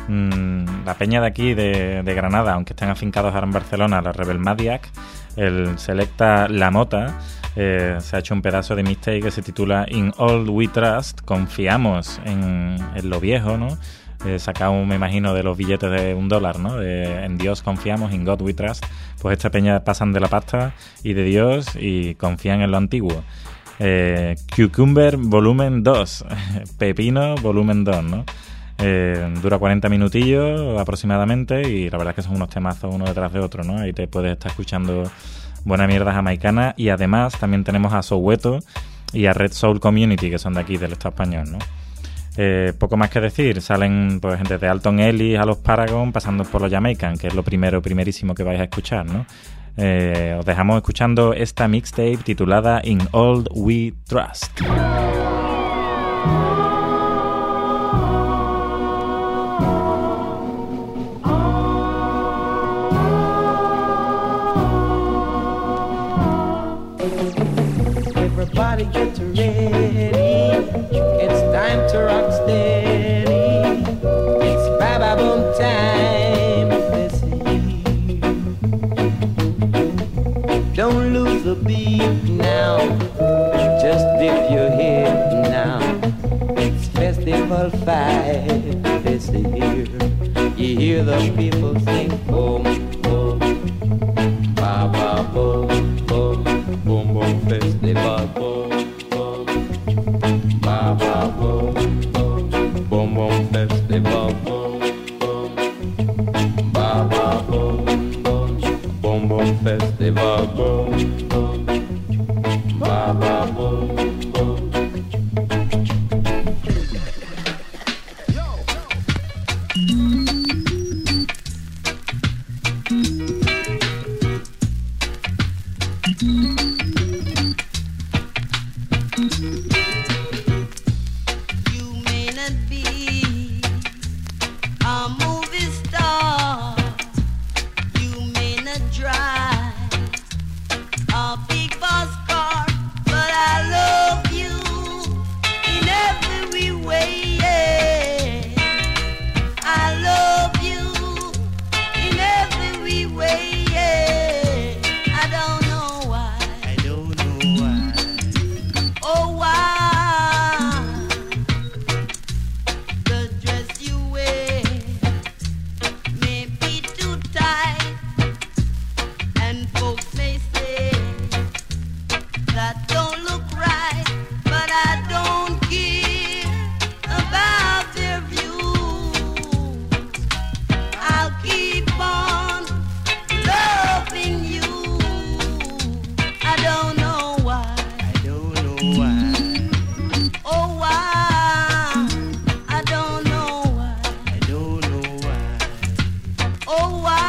Mm, la peña de aquí, de, de Granada, aunque estén afincados ahora en Barcelona, la Rebel Madiac, el selecta La Mota, eh, se ha hecho un pedazo de mixtape que se titula In All We Trust, confiamos en, en lo viejo, ¿no? Eh, sacado, me imagino, de los billetes de un dólar, ¿no? De, en Dios confiamos, in God we trust. Pues esta peña pasan de la pasta y de Dios y confían en lo antiguo. Eh, Cucumber volumen dos, Pepino volumen dos, ¿no? Eh, dura cuarenta minutillos aproximadamente y la verdad es que son unos temazos uno detrás de otro, ¿no? Ahí te puedes estar escuchando buena mierda jamaicana y además también tenemos a Soweto y a Red Soul Community, que son de aquí, del Estado español, ¿no? Eh, poco más que decir, salen pues desde Alton Ellis a los Paragon, pasando por los Jamaican, que es lo primero, primerísimo que vais a escuchar, ¿no? Eh, os dejamos escuchando esta mixtape titulada In All We Trust. Everybody get ready. It's time to rock steady. It's Baba Boom time this year. Don't lose the beat now. Just dip your head now. It's festival five this year. You hear the people sing boom boom, Baba boom boom, boom boom festival boom. Boom boom festival, boom boom, ba ba boom boom, boom boom festival, boom boom, ba ba boom boom. I love I don't know why. I don't know why. Oh why? I don't know why. I don't know why. Oh why?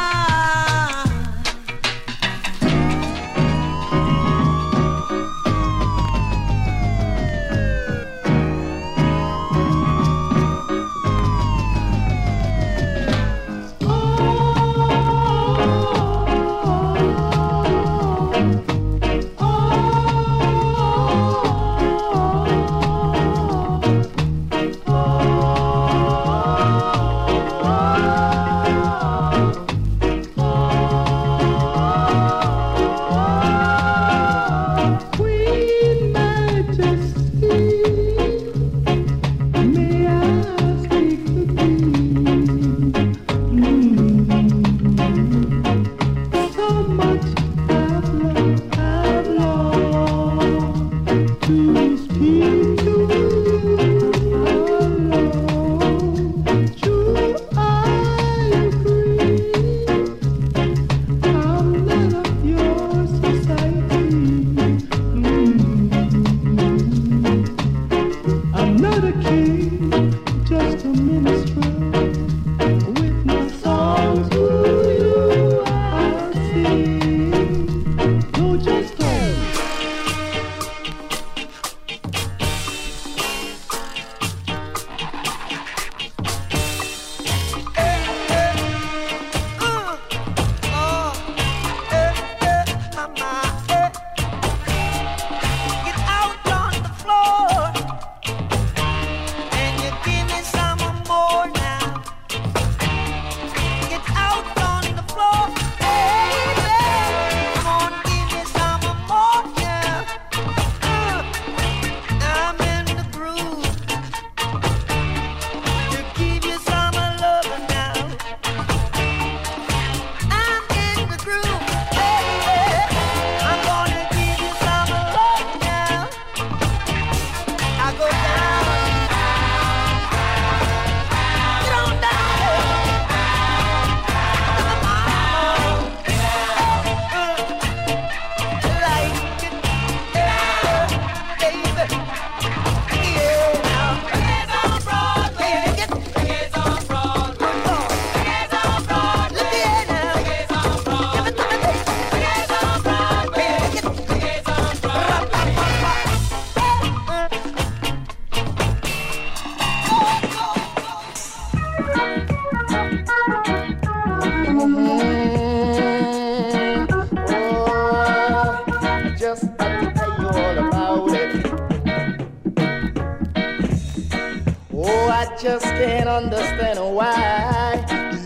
Just can't understand why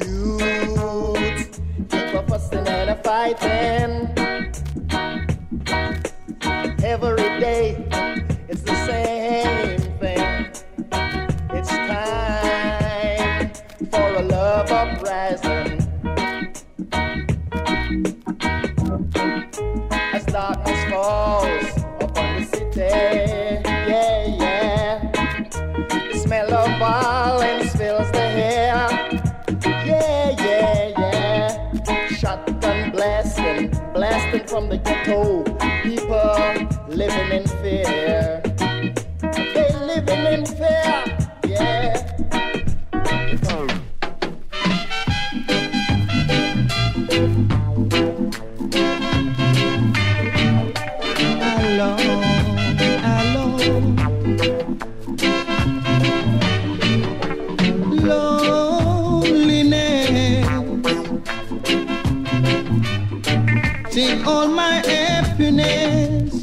youths keep a fussing and a fighting. Every day it's the same thing. It's time for a love uprising. As darkness falls upon the city, yeah, yeah. The smell of violence fills the air. Yeah, yeah, yeah. Shotgun blasting, blasting from the ghetto. People living in fear. They living in fear. Yeah. Alone, alone. Take all my happiness,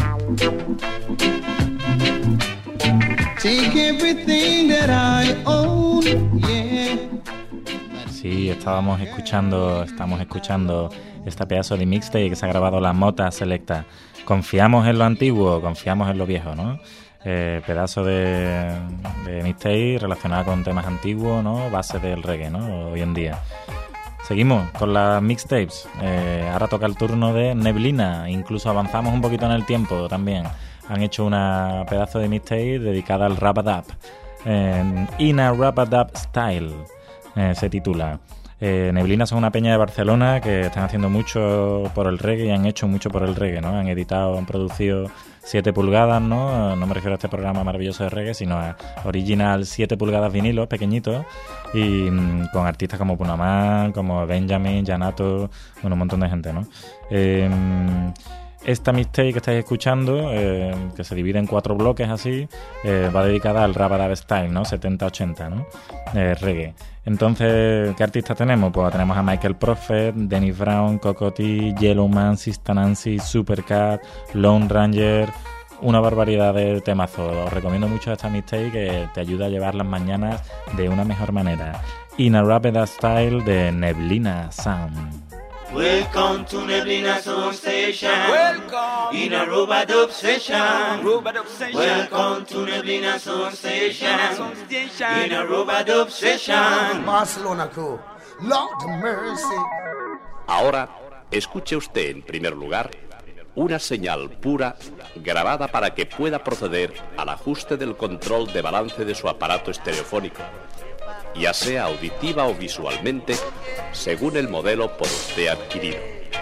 take everything that I own, yeah. Sí, estábamos escuchando, estamos escuchando esta pedazo de mixtape que se ha grabado La Mota Selecta. Confiamos en lo antiguo, confiamos en lo viejo, ¿no? Eh, pedazo de, de mixtape relacionado con temas antiguos, ¿no? Base del reggae, ¿no? Hoy en día. Seguimos con las mixtapes. Eh, ahora toca el turno de Neblina. Incluso avanzamos un poquito en el tiempo también. Han hecho una pedazo de mixtape dedicada al Rap-a-Dub. Eh, In a Rap-a-Dub Style eh, se titula. Eh, Neblina son una peña de Barcelona que están haciendo mucho por el reggae y han hecho mucho por el reggae, ¿no? Han editado, han producido siete pulgadas, ¿no? No me refiero a este programa maravilloso de reggae, sino a original siete pulgadas vinilos pequeñitos y mmm, con artistas como Punaman, como Benjamin, Janato, bueno, un montón de gente, ¿no? Eh, Esta mixtape que estáis escuchando, eh, que se divide en cuatro bloques así, eh, va dedicada al rap árabe style, ¿no? setenta ochenta, ¿no? Eh, reggae. Entonces, ¿qué artistas tenemos? Pues tenemos a Michael Prophet, Dennis Brown, Cocotti, Yellowman, Sista Nancy, Supercat, Lone Ranger, una barbaridad de temazos. Os recomiendo mucho esta mixtape que te ayuda a llevar las mañanas de una mejor manera. In a Rapid Style de Neblina Sound. Welcome to Neblina Sound Station. Welcome. In a Robadub session. Robadub session. Welcome to Neblina Sound Station. Sound station. In a Robadub session. Barcelona crew. Lord mercy. Ahora, escuche usted en primer lugar una señal pura grabada para que pueda proceder al ajuste del control de balance de su aparato estereofónico, ya sea auditiva o visualmente, según el modelo por usted adquirido.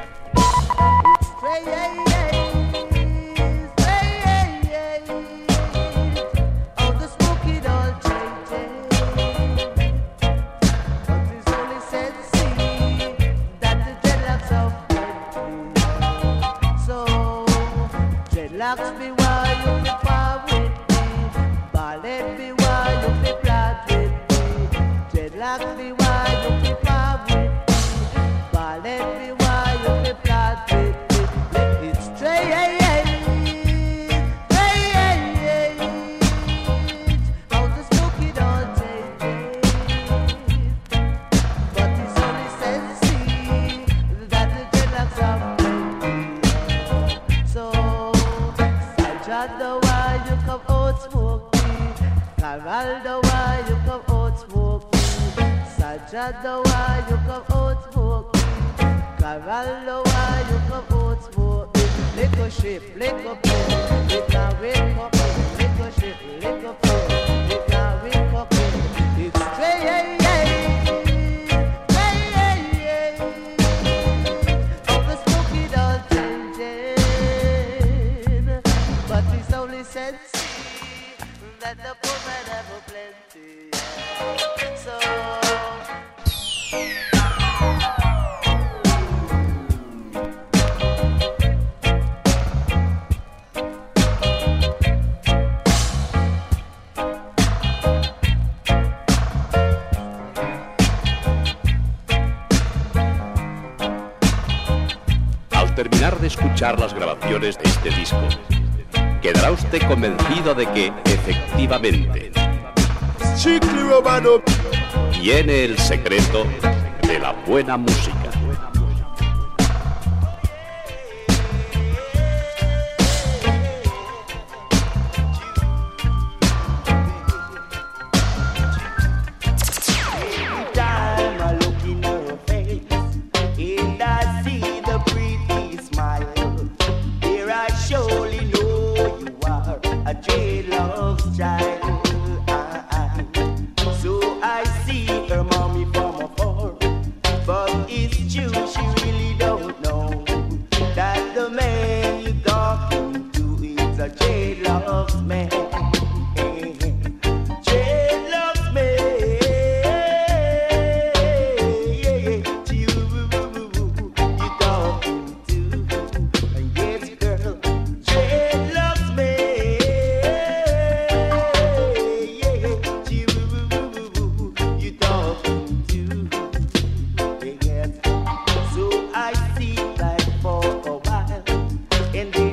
Dreadlocks be why you be far with me. Ballet be why you be flat with me. Dreadlocks be why you be far with me. Ballet be why you be flat with me. It's strange, strange. How the spooky don't change. But it's only sensey that the dreadlocks are plenty. So the why you come out smoke me. Carol the why you come out smoke me. Sajad the why you come out smoke me. Carol the why you come out smoke me. Lick a ship, lick a pill, lick a wake up, lick a ship, lick a pill, lick a wake up. It's strange. That the poor man have a plenty, yeah. So Al terminar de escuchar las grabaciones de este disco, quedará usted convencido de que, efectivamente, tiene el secreto de la buena música. in the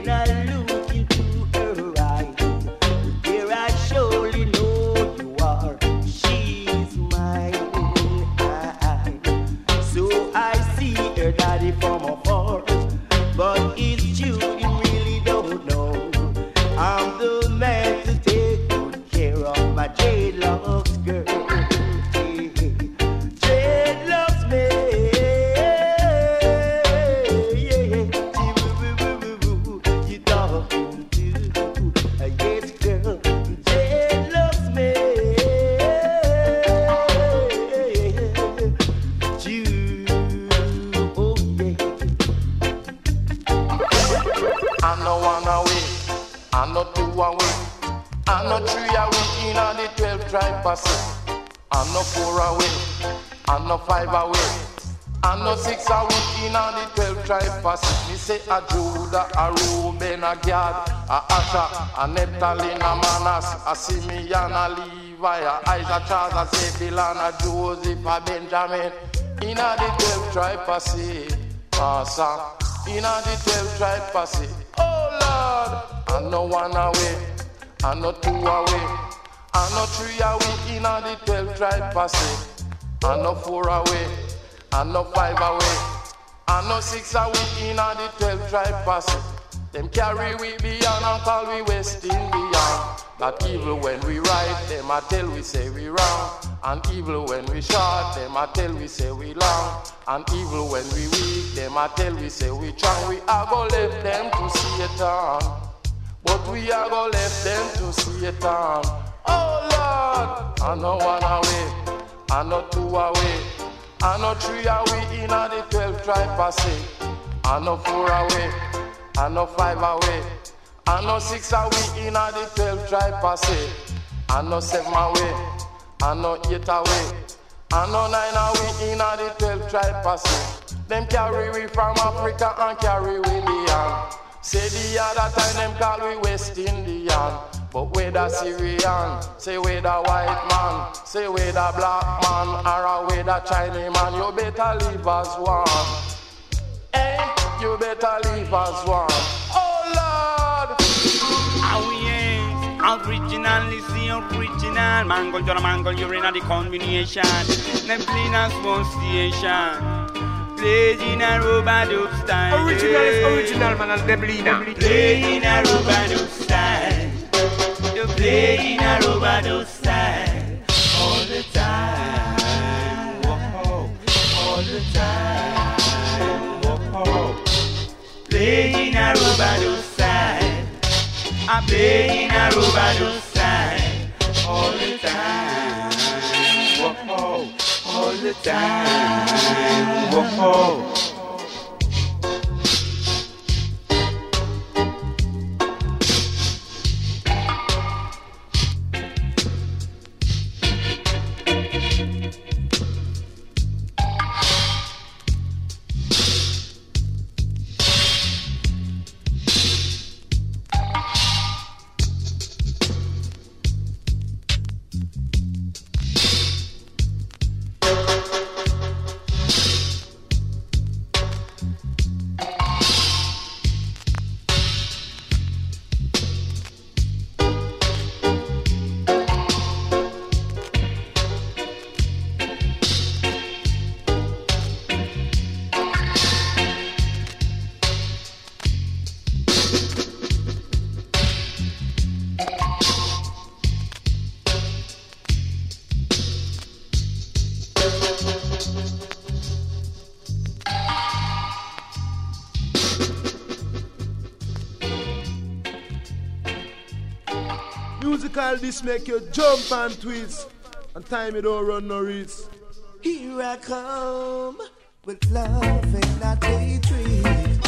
and no one away, and no two away, and no three away in the twelve tribe Pacific, and no four away, and no five away, and no six away in the twelve tribe Pacific. Me say a Judah, a Reuben, a Gad, a Asher, a Naphtali, a Manasseh, a Simeon, a Levi, a Isaac, Charles, a Zebulun, a Joseph, a Benjamin. In the twelve tribe Pacific, Master. In the twelve tribe Pacific. Oh Lord, and no one away, and no two away, and no three away in the twelve tribe Pacific, and no four away, and no five away, and no six away in the twelve tribe Pacific. Them carry we beyond and call we West Indian. That evil when we right, them a tell we say we wrong. And evil when we short, them a tell we say we long. And evil when we weak, them a tell we say we strong. We are go left them to Satan, but we are go left them to Satan. Oh Lord, and no one away, and no two away, and no three away in the twelve tribe Pacific, and no four away, and no five away, and no six away in the twelve tribe Pacific, and no seven away, and no eight away, and no nine away in the twelve tribe Pacific. Them carry we from Africa and carry we beyond. Say the other time them call we West Indian, but we the Syrian. Say we the white man, say we the black man, or we the Chinese man. You better leave us one. Hey, you better leave us one. Oh Lord, how we ain't original, listen original. Mangle to the mangle, you're in the combination. Them clean as one station. Play in a Robado style. Original is original, man, and Deblina. Play in a Robado style. You play in a Robado style all the time. Whoa, all the time. Whoa. Play in a Robado style. I play in a Robado style all the time. Whoa, all the time. Whoa. Musical this make you jump and twist, and time it don't run no risk. Here I come with love and not hatred.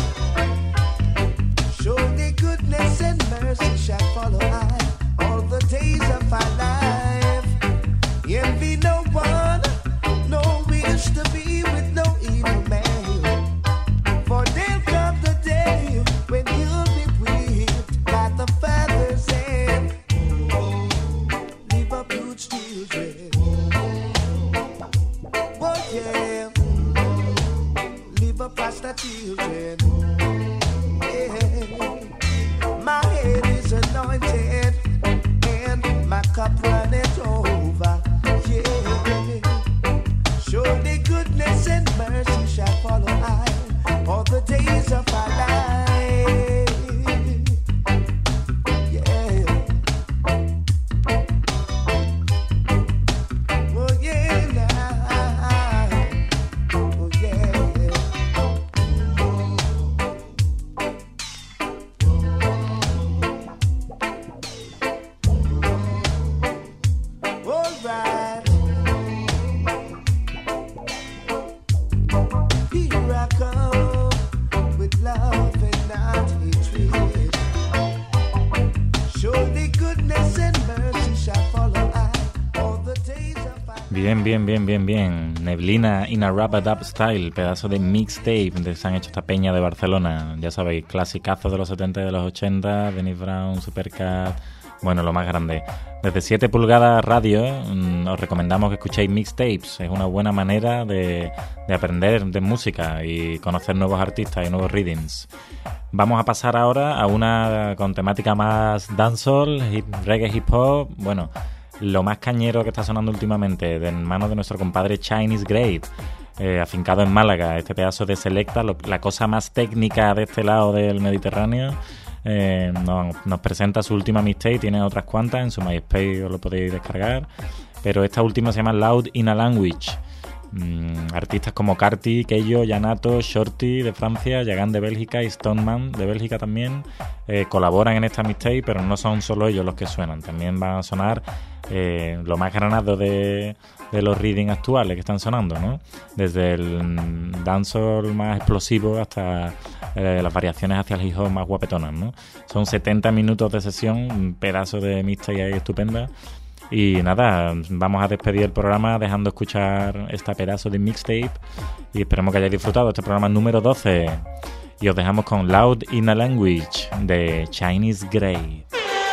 Surely goodness and mercy shall follow I all the days of my life. Envy no one, no wish to be with no evil man. For there'll come the day when you'll be whipped by the Father's hand. Leave up huge children. Oh yeah. Leave up pastor children. Yeah. My head is anointed and my cup runneth over. Yeah. Surely goodness Bien, bien, bien, bien, bien. Neblina in a Rubber Dub Style, pedazo de mixtape de se han hecho esta peña de Barcelona. Ya sabéis, clasicazos de los setenta y de los ochenta, Dennis Brown, Supercat, bueno, lo más grande. Desde siete pulgadas radio mmm, os recomendamos que escuchéis mixtapes. Es una buena manera de, de aprender de música y conocer nuevos artistas y nuevos readings. Vamos a pasar ahora a una con temática más dancehall, hip, reggae, hip hop. Bueno, lo más cañero que está sonando últimamente, de en manos de nuestro compadre Chinese Great, eh, afincado en Málaga. Este pedazo de Selecta, lo, la cosa más técnica de este lado del Mediterráneo. Eh, no, nos presenta su última mixtape, tiene otras cuantas, en su MySpace os lo podéis descargar, pero esta última se llama Loud in a Language. Mm, artistas como Carti, Keyo, Yanato, Shorty de Francia, Yagan de Bélgica y Stoneman de Bélgica también eh, colaboran en esta mixtape, pero no son solo ellos los que suenan, también van a sonar eh, lo más granado de, de los readings actuales que están sonando, ¿no? Desde el dancehall más explosivo hasta eh, las variaciones hacia el hip hop más guapetonas, ¿no? Son setenta minutos de sesión, un pedazo de mixtape ahí estupenda. Y nada, vamos a despedir el programa dejando escuchar este pedazo de mixtape y esperemos que hayáis disfrutado este programa número doce. Y os dejamos con Loud in a Language de Chinese Grey.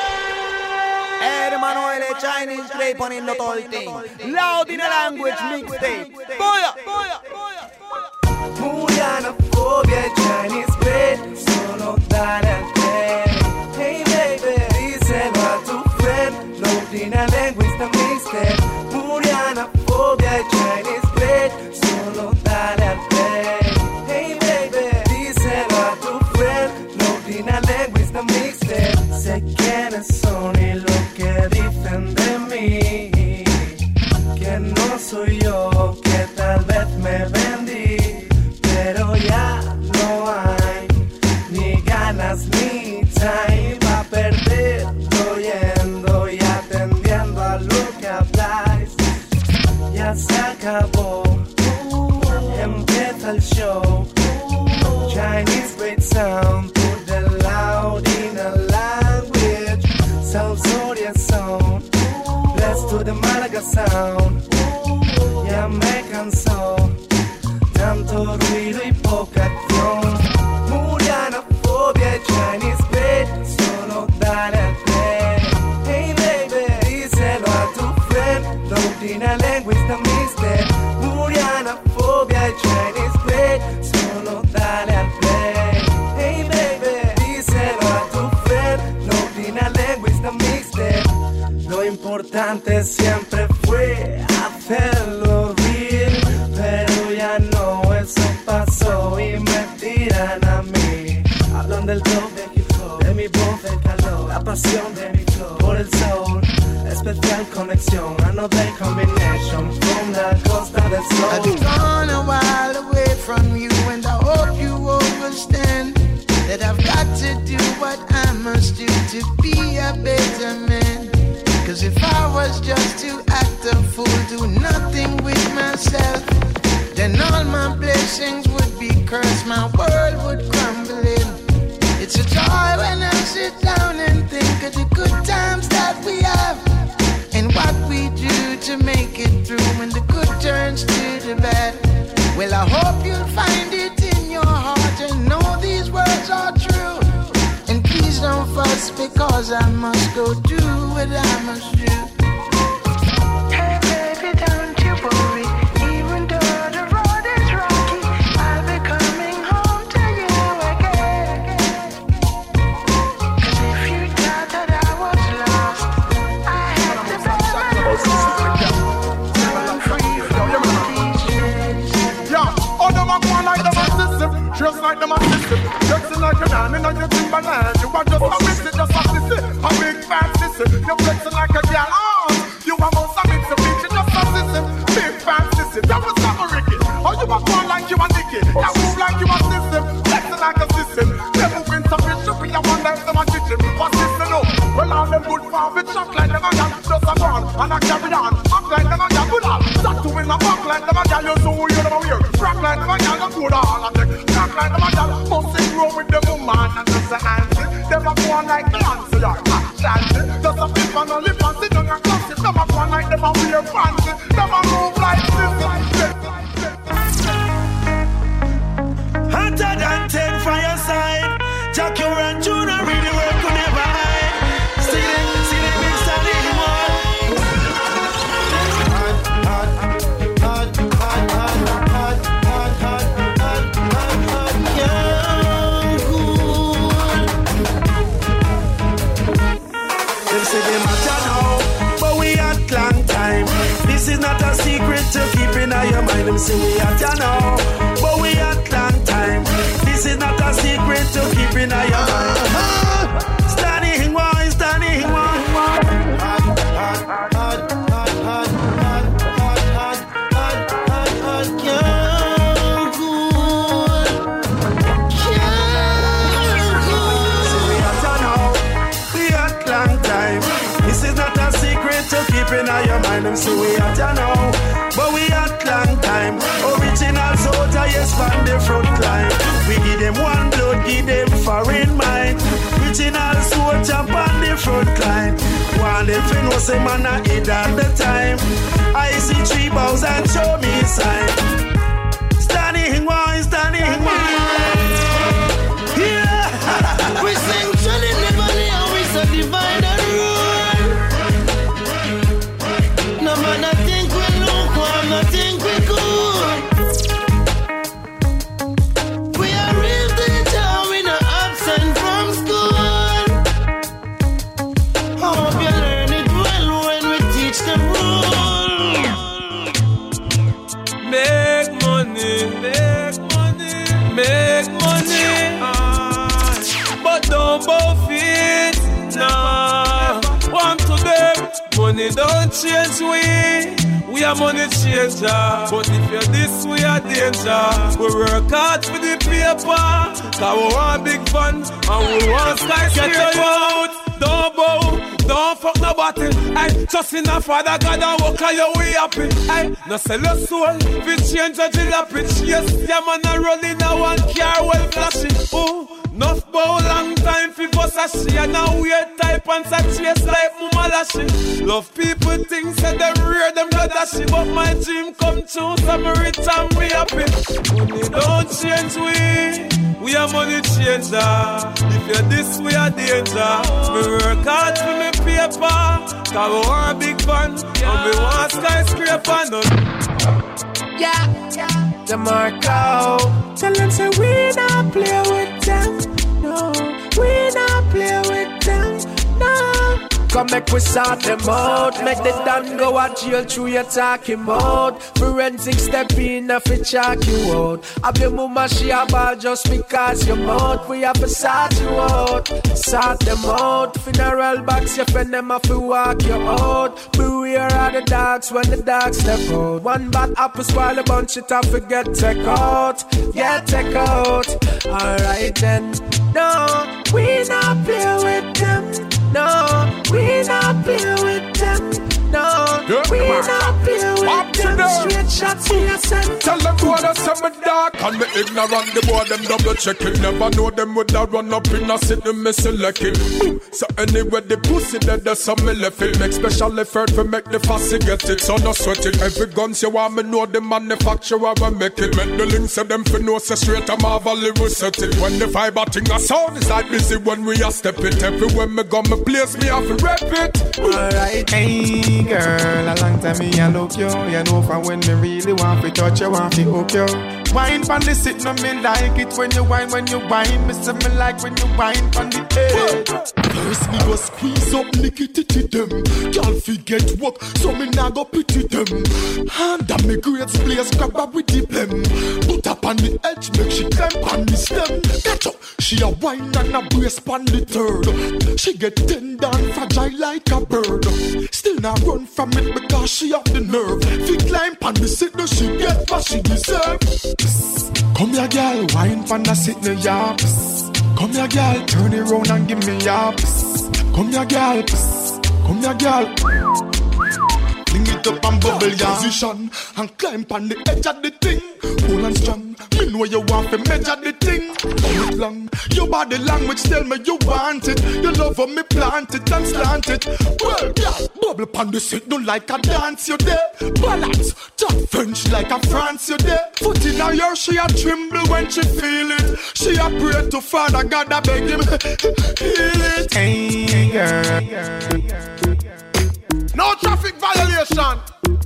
Hermano, el Chinese Grey poniendo todo el team. Loud in a Language mixtape. Boya, boya, boya. Murianofobia y Chinese Grey, solo dale al play. Hey baby, díselo a tu friend. Loud in a Language the mixtape. Murianofobia y Chinese Grey, solo dale al play. Hey baby, díselo a tu friend. Loud in a Language the mixtape. Sé quiénes son y lo que dicen de mí, que no soy yo, que tal vez me vendí, pero ya no hay ni ganas ni time pa' perder, oyendo y atendiendo a lo que habláis. Ya se acabó, empieza el show. Chinese great sound, put the loud in a language. South Soria sound, let's do the Malaga sound. Ya me cansó tanto ruido y poca acción. Murianofobia y Chinese great, solo dale al play. Hey baby, díselo a tu friend. Loud in a Language the mixtape. Murianofobia y Chinese great, solo dale al play. Hey baby, díselo a tu friend. Loud in a Language the mixtape. Lo importante siempre fue hacerlo real, pero ya no, eso pasó y me tiran a mí. Hablan del top de hip hop, de mi voz, el calor, la pasión de mi flow, por el soul, especial conexión, another combination, from la costa del sol. I've gone a while away from you and I hope you understand that I've got to do what I must do to be a better man. Cause if I was just to act a fool, do nothing with myself, then all my blessings would be cursed, my world would crumble in. It's a joy when I sit down and think of the good times that we have, and what we do to make it through when the good turns to the bad. Well, I hope you'll find it in your heart and know these words are true. And please don't fuss because I must go do what I must do. Hey baby, don't you worry, even though the road is rocky, I'll be coming home to you again. Cause if you thought that I was lost, I had to bear my I'm free from these chains. Yeah, all them are going like them a system, just like them a system. Dressing like a man in a your Timberland. You are just a missy, just a sissy, a big fat sissy. You're flexing like a gal, oh, you are most a mix of bitch, just a sissy, big fat sissy. That was not a Ricky. Or you are going like you a Nicky. That move like you a system, flexing like a system. They're moving some bitch to be a one like them a kitchen. What's this to know? Well, all them good for bitch, act like them a gal, just a gone, and I carry on. Act like them a gal, good on. Start to win a fuck like them a gal, you so you them a weird. Rock like them a gal, you good on. Rock like them a gal, must sing grow with the woman and just a auntie. Them a go on like Beyonce or Ashanti. Just a flip and a lip and sit down and cross it. Them a fun like them a wear fancy. Them a move like this. Hotter than ten fireside. Jack your and Juna really work could never hide. See them, see them in standing one. Hot, hot, hot, hot, hot, hot, hot, hot, hot, hot, hot, young good. Them say they matter now, but we at long time. This is not a secret to keep in your mind. Them say we at ya now, but we at long time. This is not a secret to keep in your mind. Standing one, standing one. Hot, hot, hot, hot, hot, hot, hot, hot, hot, hot, hot, young good. Young good. So we at ya now, we at long time. This is not a secret to keep in your mind. Them say we at ya now, but we at long time. Original soldier, yes, from the front line. We give them one blood, give them foreign mind. Original soldier on the front line. One if you know say man a hit at the time. I see three bows and show me sign. Standing one, standing one. Yeah. We sing Johnny Liberty and we say divide and rule. No man I think we look one, I think we good. We are real teacher, we no absent from school. Hope you learn it well when we teach them rule. Make money, make money, make money. But don't both it, nah. One to them, money don't change we. We are money changer, but if you're this, we are danger. We work hard for the paper, cause we want big fun, and we want skyscraper. Don't bow, don't fuck nobody. I trust in a Father God and walk on your way happy. I no sell your soul, if you change your jalopy. Yes, yeah man a rolling a one car well flashing. Oh, enough bow long time for bust a she, and now weird type and chase like mama lashy. Love people think say them rear them blood ashy, but my dream come true, so me rich and we happy. Money don't change we, we are money changer. If you're this, we are danger. Me work hard for me paper, cause we want big fun, and we want skyscraper. No. Yeah, yeah. The Marco, tell them say we not play with them. No, we not play with them. No. Come make we sort them out. Make the done go a jail through your talking mouth. Forensic step in if it check you out. Have your mama she a ball just because you mouth. We have to sort you out. Sort them out. Funeral box your friend them have to walk you out. Beware of the dogs when the dogs step out. One bad apple spoil a bunch it and forget take out. Yeah, take out. Alright then. No, we not play with them. No, we not play with them. No, yeah, we not play with them. Straight shots in your send. Tell them boy that some dark and me ignorant. The boy them double checking. Never know them would have run up in a city me selecting. So anyway the pussy that there's some me left it. Make special effort to make the fussy get it. So no sweat it. Every guns you want me know the manufacturer will make it. Make the links of them for no say straight a marvel we set it. When the fiber thing a sound is like busy when we a step it. Everywhere me go me place me have to rep it. Alright, hey girl, a long time me a look you. You know from when me really want to touch you, want to hook you. Wine pon the sit, no me like it when you wine, when you wine. Me say me like when you wine pon the head. First me go squeeze up, lick it to them. Can't forget work, so me nah go pity them. Hand on me grades, blaze, grab her with the pen. Put up on the edge, make she climb on the stem. Catch up, she a wine and a brace pon the third. She get tender and fragile like a bird. Still not run from it because she have the nerve. Fi climb pon the sit, no she get what she deserve. Psst. Come here, girl, wine pon the sit, no ya. Psst. Come here, girl, turn it round and give me ya. Psst. Come here, girl, psst. Come here, girl. Fling it up and bubble, yeah. Position and climb on the edge of the thing. Cool and strong. Me know you want to measure the thing. How it long? Your body language tell me you want it. You love for me plant it and slant it. Well, yeah, bubble pon the seat, don't like a dance you there. Balance, talk French like a France you there. Foot in her ear, she a tremble when she feel it. She a pray to Father God, I beg him heal it. Hey girl. No traffic violation.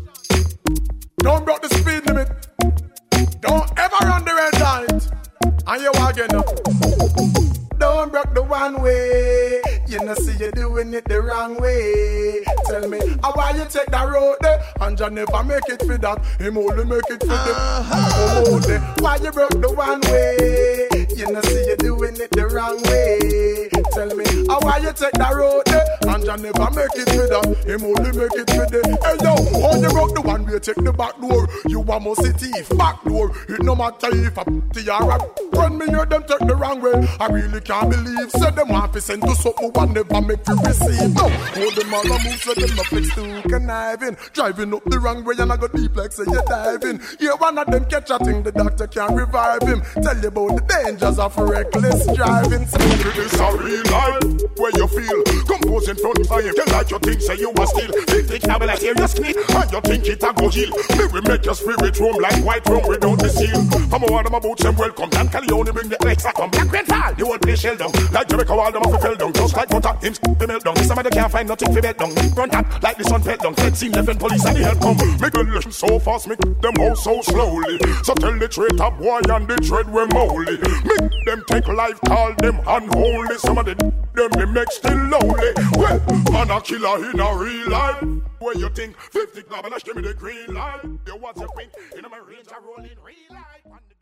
Don't break the speed limit. Don't ever run the red light. And you again up. Don't break the one way. You know see you doing it the wrong way. Tell me, how why you take that road there? And you never make it for that. Him only make it for the uh-huh. Why you broke the one way? You know see you doing it the wrong way. Tell me, how why you take that road there? And you never make it for that. Him only make it for the. Hey yo, how you broke the one way? Take the back door. You a must thief back door. It no matter if I put the R. When me hear them take the wrong way, I really can't believe. Say them want to send to something one never make you receive. No, hold them all a move so them no flex to conniving. Driving up the wrong way and I go deep like say you diving. Yeah, one of them catch a thing the doctor can't revive him. Tell you about the dangers of reckless driving. It's a real life where you feel composing front of you. You like you think say you are still. Think it now like hear you split and you think it a go heal. Me we make your spirit roam like white room without the seal. Come on, them about them welcome. Dan Calione bring the Alexa come. Black Rainfall, the old place shell down. Like Jamaica wall them off a fell down. Just like butter, him the melt down. Somebody can't find nothing for bed down. Run up like the sun fell down. Fed scene left and police and the help come. Make a listen so fast, make them out so slowly. So tell the traitor boy and the dread we moldy. Make them take life, call them unholy. Some of the them they make still lonely. Well, man a killer in a real life. Where you think fifty global, give me the green light. There was a queen in a marine, I roll in real life.